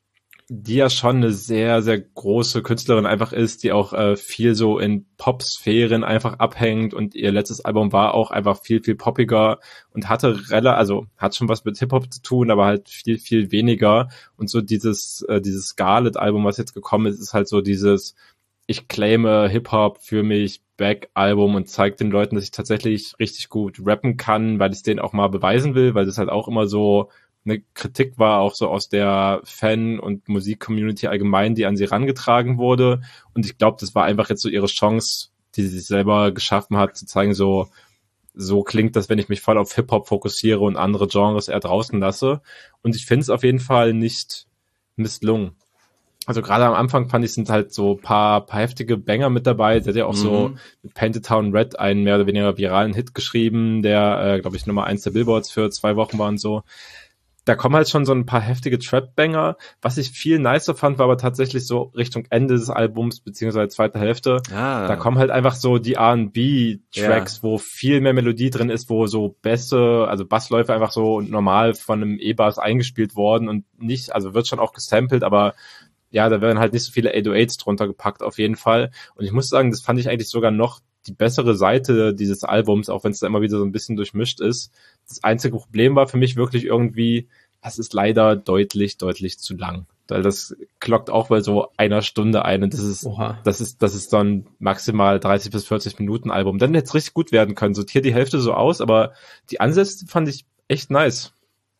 die ja schon eine sehr, sehr große Künstlerin einfach ist, die auch viel so in Pop-Sphären einfach abhängt, und ihr letztes Album war auch einfach viel, viel poppiger und hat schon was mit Hip-Hop zu tun, aber halt viel, viel weniger. Und so dieses Scarlet-Album, was jetzt gekommen ist halt so dieses ich claime Hip-Hop für mich Back-Album und zeige den Leuten, dass ich tatsächlich richtig gut rappen kann, weil ich es denen auch mal beweisen will, weil das halt auch immer so eine Kritik war, auch so aus der Fan- und Musik-Community allgemein, die an sie rangetragen wurde. Und ich glaube, das war einfach jetzt so ihre Chance, die sie sich selber geschaffen hat, zu zeigen, so klingt das, wenn ich mich voll auf Hip-Hop fokussiere und andere Genres eher draußen lasse. Und ich finde es auf jeden Fall nicht misslungen. Also gerade am Anfang fand ich, sind halt so paar heftige Banger mit dabei. Der hat ja auch so mit Painted Town Red einen mehr oder weniger viralen Hit geschrieben, der, glaube ich, Nummer 1 der Billboards für 2 Wochen war und so. Da kommen halt schon so ein paar heftige Trap-Banger. Was ich viel nicer fand, war aber tatsächlich so Richtung Ende des Albums, beziehungsweise zweite Hälfte. Da kommen halt einfach so die R&B-Tracks, wo viel mehr Melodie drin ist, wo so Bässe, also Bassläufe einfach so normal von einem E-Bass eingespielt worden und nicht, also wird schon auch gesampelt, aber ja, da werden halt nicht so viele 808s drunter gepackt, auf jeden Fall. Und ich muss sagen, das fand ich eigentlich sogar noch die bessere Seite dieses Albums, auch wenn es da immer wieder so ein bisschen durchmischt ist. Das einzige Problem war für mich wirklich irgendwie, das ist leider deutlich zu lang. Weil das klockt auch bei so einer Stunde ein und das ist so ein maximal 30 bis 40 Minuten Album. Dann hätte es richtig gut werden können. Sortiert die Hälfte so aus, aber die Ansätze fand ich echt nice.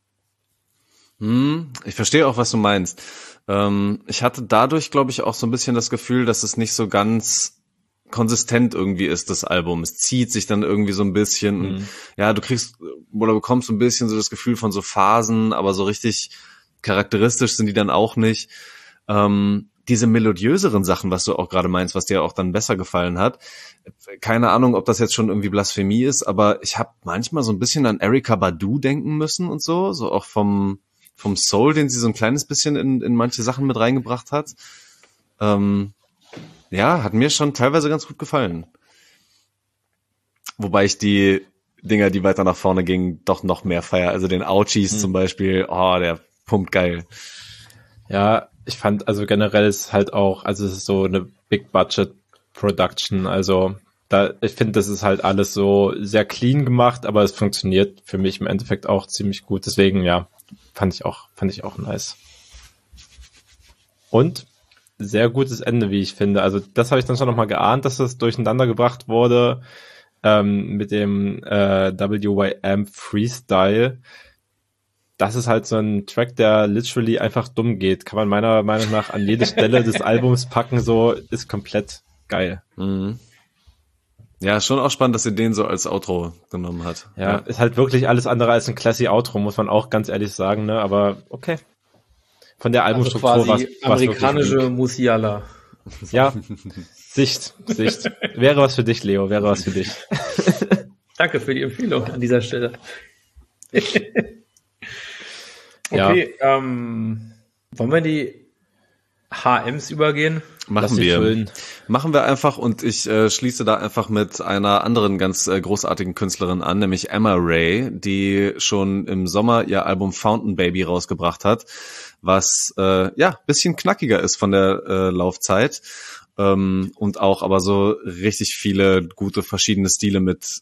Ich verstehe auch, was du meinst. Ich hatte dadurch, glaube ich, auch so ein bisschen das Gefühl, dass es nicht so ganz konsistent irgendwie ist, das Album. Es zieht sich dann irgendwie so ein bisschen. Und, ja, du kriegst oder bekommst so ein bisschen so das Gefühl von so Phasen, aber so richtig charakteristisch sind die dann auch nicht. Diese melodiöseren Sachen, was du auch gerade meinst, was dir auch dann besser gefallen hat. Keine Ahnung, ob das jetzt schon irgendwie Blasphemie ist, aber ich habe manchmal so ein bisschen an Erykah Badu denken müssen und so auch vom Soul, den sie so ein kleines bisschen in manche Sachen mit reingebracht hat. Ja, hat mir schon teilweise ganz gut gefallen. Wobei ich die Dinger, die weiter nach vorne gingen, doch noch mehr feier. Also den Ouchies zum Beispiel, der pumpt geil. Ja, ich fand, also generell ist halt auch, also es ist so eine Big-Budget-Production, also ich finde, das ist halt alles so sehr clean gemacht, aber es funktioniert für mich im Endeffekt auch ziemlich gut. Deswegen, ja, fand ich auch nice. Und sehr gutes Ende, wie ich finde. Also das habe ich dann schon nochmal geahnt, dass das durcheinander gebracht wurde mit dem WYM Freestyle. Das ist halt so ein Track, der literally einfach dumm geht. Kann man meiner Meinung nach an jede Stelle des Albums packen, so ist komplett geil. Ja, schon auch spannend, dass sie den so als Outro genommen hat. Ja, ist halt wirklich alles andere als ein classy Outro, muss man auch ganz ehrlich sagen, ne? Aber okay. Von der Albumstruktur also quasi amerikanische Musiala. Ja, Sicht. Wäre was für dich, Leo, wäre was für dich. Danke für die Empfehlung an dieser Stelle. Okay, wollen wir in die HMs übergehen? Machen wir einfach, und ich schließe da einfach mit einer anderen ganz großartigen Künstlerin an, nämlich Emma Ray, die schon im Sommer ihr Album Fountain Baby rausgebracht hat, was bisschen knackiger ist von der Laufzeit und auch aber so richtig viele gute verschiedene Stile mit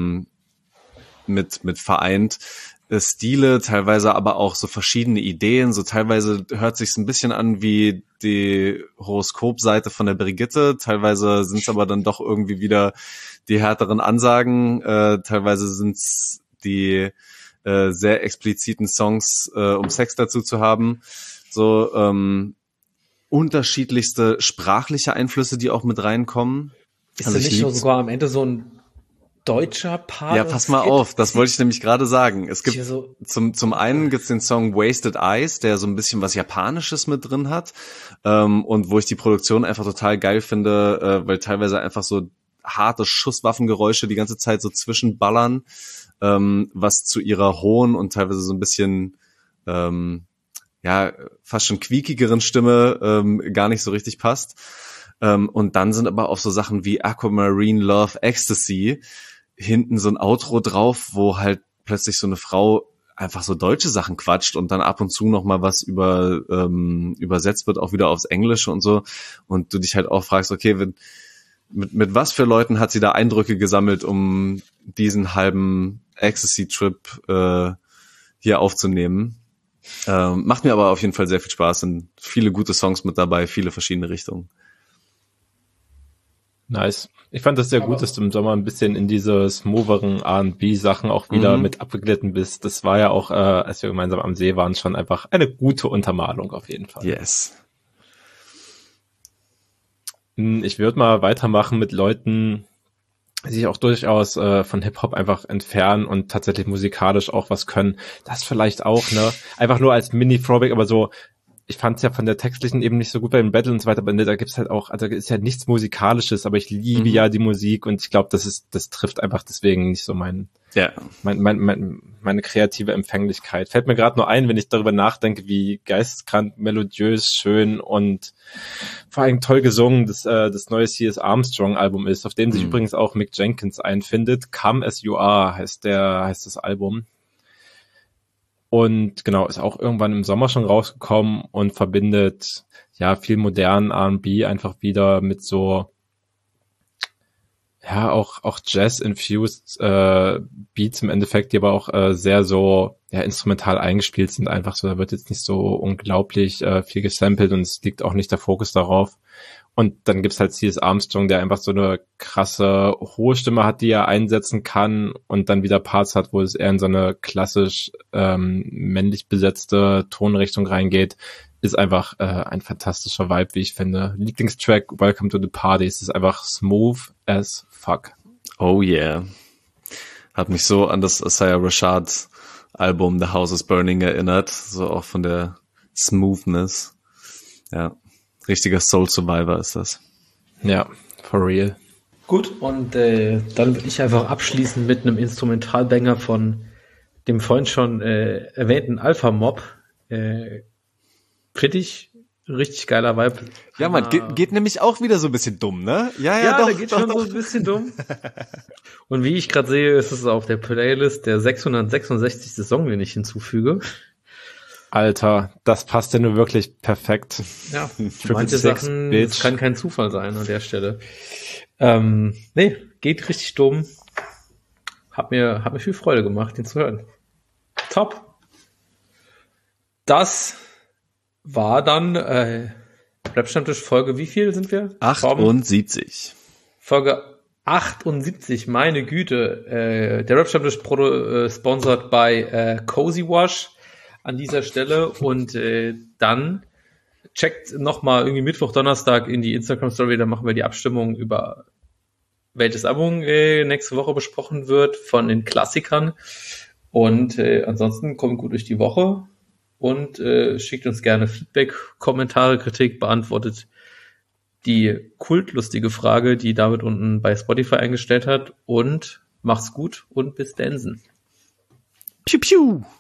vereint. Stile, teilweise aber auch so verschiedene Ideen, so teilweise hört sich's ein bisschen an wie die Horoskopseite von der Brigitte, teilweise sind's aber dann doch irgendwie wieder die härteren Ansagen, teilweise sind's die sehr expliziten Songs, um Sex dazu zu haben, so unterschiedlichste sprachliche Einflüsse, die auch mit reinkommen. Ist also nicht sogar am Ende so ein deutscher Part? Ja, pass mal auf, das wollte ich nämlich gerade sagen. Es gibt zum einen gibt's den Song Wasted Eyes, der so ein bisschen was Japanisches mit drin hat und wo ich die Produktion einfach total geil finde, weil teilweise einfach so harte Schusswaffengeräusche die ganze Zeit so zwischenballern, was zu ihrer hohen und teilweise so ein bisschen fast schon quiekigeren Stimme gar nicht so richtig passt. Und dann sind aber auch so Sachen wie Aquamarine Love Ecstasy hinten so ein Outro drauf, wo halt plötzlich so eine Frau einfach so deutsche Sachen quatscht und dann ab und zu noch mal was übersetzt wird, auch wieder aufs Englische und so. Und du dich halt auch fragst, okay, mit was für Leuten hat sie da Eindrücke gesammelt, um diesen halben Ecstasy-Trip hier aufzunehmen. Macht mir aber auf jeden Fall sehr viel Spaß, sind viele gute Songs mit dabei, viele verschiedene Richtungen. Nice. Ich fand das sehr gut, dass du im Sommer ein bisschen in diese smooteren R&B-Sachen auch wieder mit abgeglitten bist. Das war ja auch, als wir gemeinsam am See waren, schon einfach eine gute Untermalung auf jeden Fall. Yes. Ich würde mal weitermachen mit Leuten, die sich auch durchaus von Hip-Hop einfach entfernen und tatsächlich musikalisch auch was können. Das vielleicht auch, ne? Einfach nur als Mini-Throwback, aber so, ich fand es ja von der textlichen eben nicht so gut bei den Battles und so weiter, aber da gibt's halt auch, also da ist ja nichts Musikalisches, aber ich liebe ja die Musik und ich glaube, das trifft einfach deswegen nicht so meine kreative Empfänglichkeit. Fällt mir gerade nur ein, wenn ich darüber nachdenke, wie geisteskrank, melodiös, schön und vor allem toll gesungen das neue C.S. Armstrong Album ist, auf dem sich übrigens auch Mick Jenkins einfindet. Come As You Are heißt das Album. Und genau, ist auch irgendwann im Sommer schon rausgekommen und verbindet ja viel modernen R&B einfach wieder mit so ja auch Jazz-infused Beats im Endeffekt, die aber auch sehr so ja instrumental eingespielt sind, einfach so, da wird jetzt nicht so unglaublich viel gesampelt und es liegt auch nicht der Fokus darauf. Und dann gibt's halt C.S. Armstrong, der einfach so eine krasse hohe Stimme hat, die er einsetzen kann und dann wieder Parts hat, wo es eher in so eine klassisch männlich besetzte Tonrichtung reingeht. Ist einfach ein fantastischer Vibe, wie ich finde. Lieblingstrack Welcome to the Party. Es ist einfach smooth as fuck. Oh yeah. Hat mich so an das Isaiah Rashad Album The House is Burning erinnert. So auch von der Smoothness. Ja. Richtiger Soul Survivor ist das. Ja, for real. Gut, und dann will ich einfach abschließen mit einem Instrumentalbanger von dem vorhin schon erwähnten Alpha Mob. Richtig geiler Vibe. Ja, man, geht nämlich auch wieder so ein bisschen dumm, ne? Ja, doch, der geht schon so ein bisschen dumm. Und wie ich gerade sehe, ist es auf der Playlist der 666. Song, den ich hinzufüge. Alter, das passt ja nur wirklich perfekt. Ja, manche Sachen, das kann kein Zufall sein an der Stelle. Nee, geht richtig dumm. Hat mir viel Freude gemacht, ihn zu hören. Top. Das war dann Rap-Stammtisch Folge, wie viel sind wir? 78. Folge 78, meine Güte. Der Rap-Stammtisch sponsored by Cozy Wash an dieser Stelle und dann checkt nochmal irgendwie Mittwoch, Donnerstag in die Instagram-Story, da machen wir die Abstimmung über welches Album nächste Woche besprochen wird von den Klassikern und ansonsten kommt gut durch die Woche und schickt uns gerne Feedback, Kommentare, Kritik, beantwortet die kultlustige Frage, die David unten bei Spotify eingestellt hat und macht's gut und bis Densen. Piu, piu.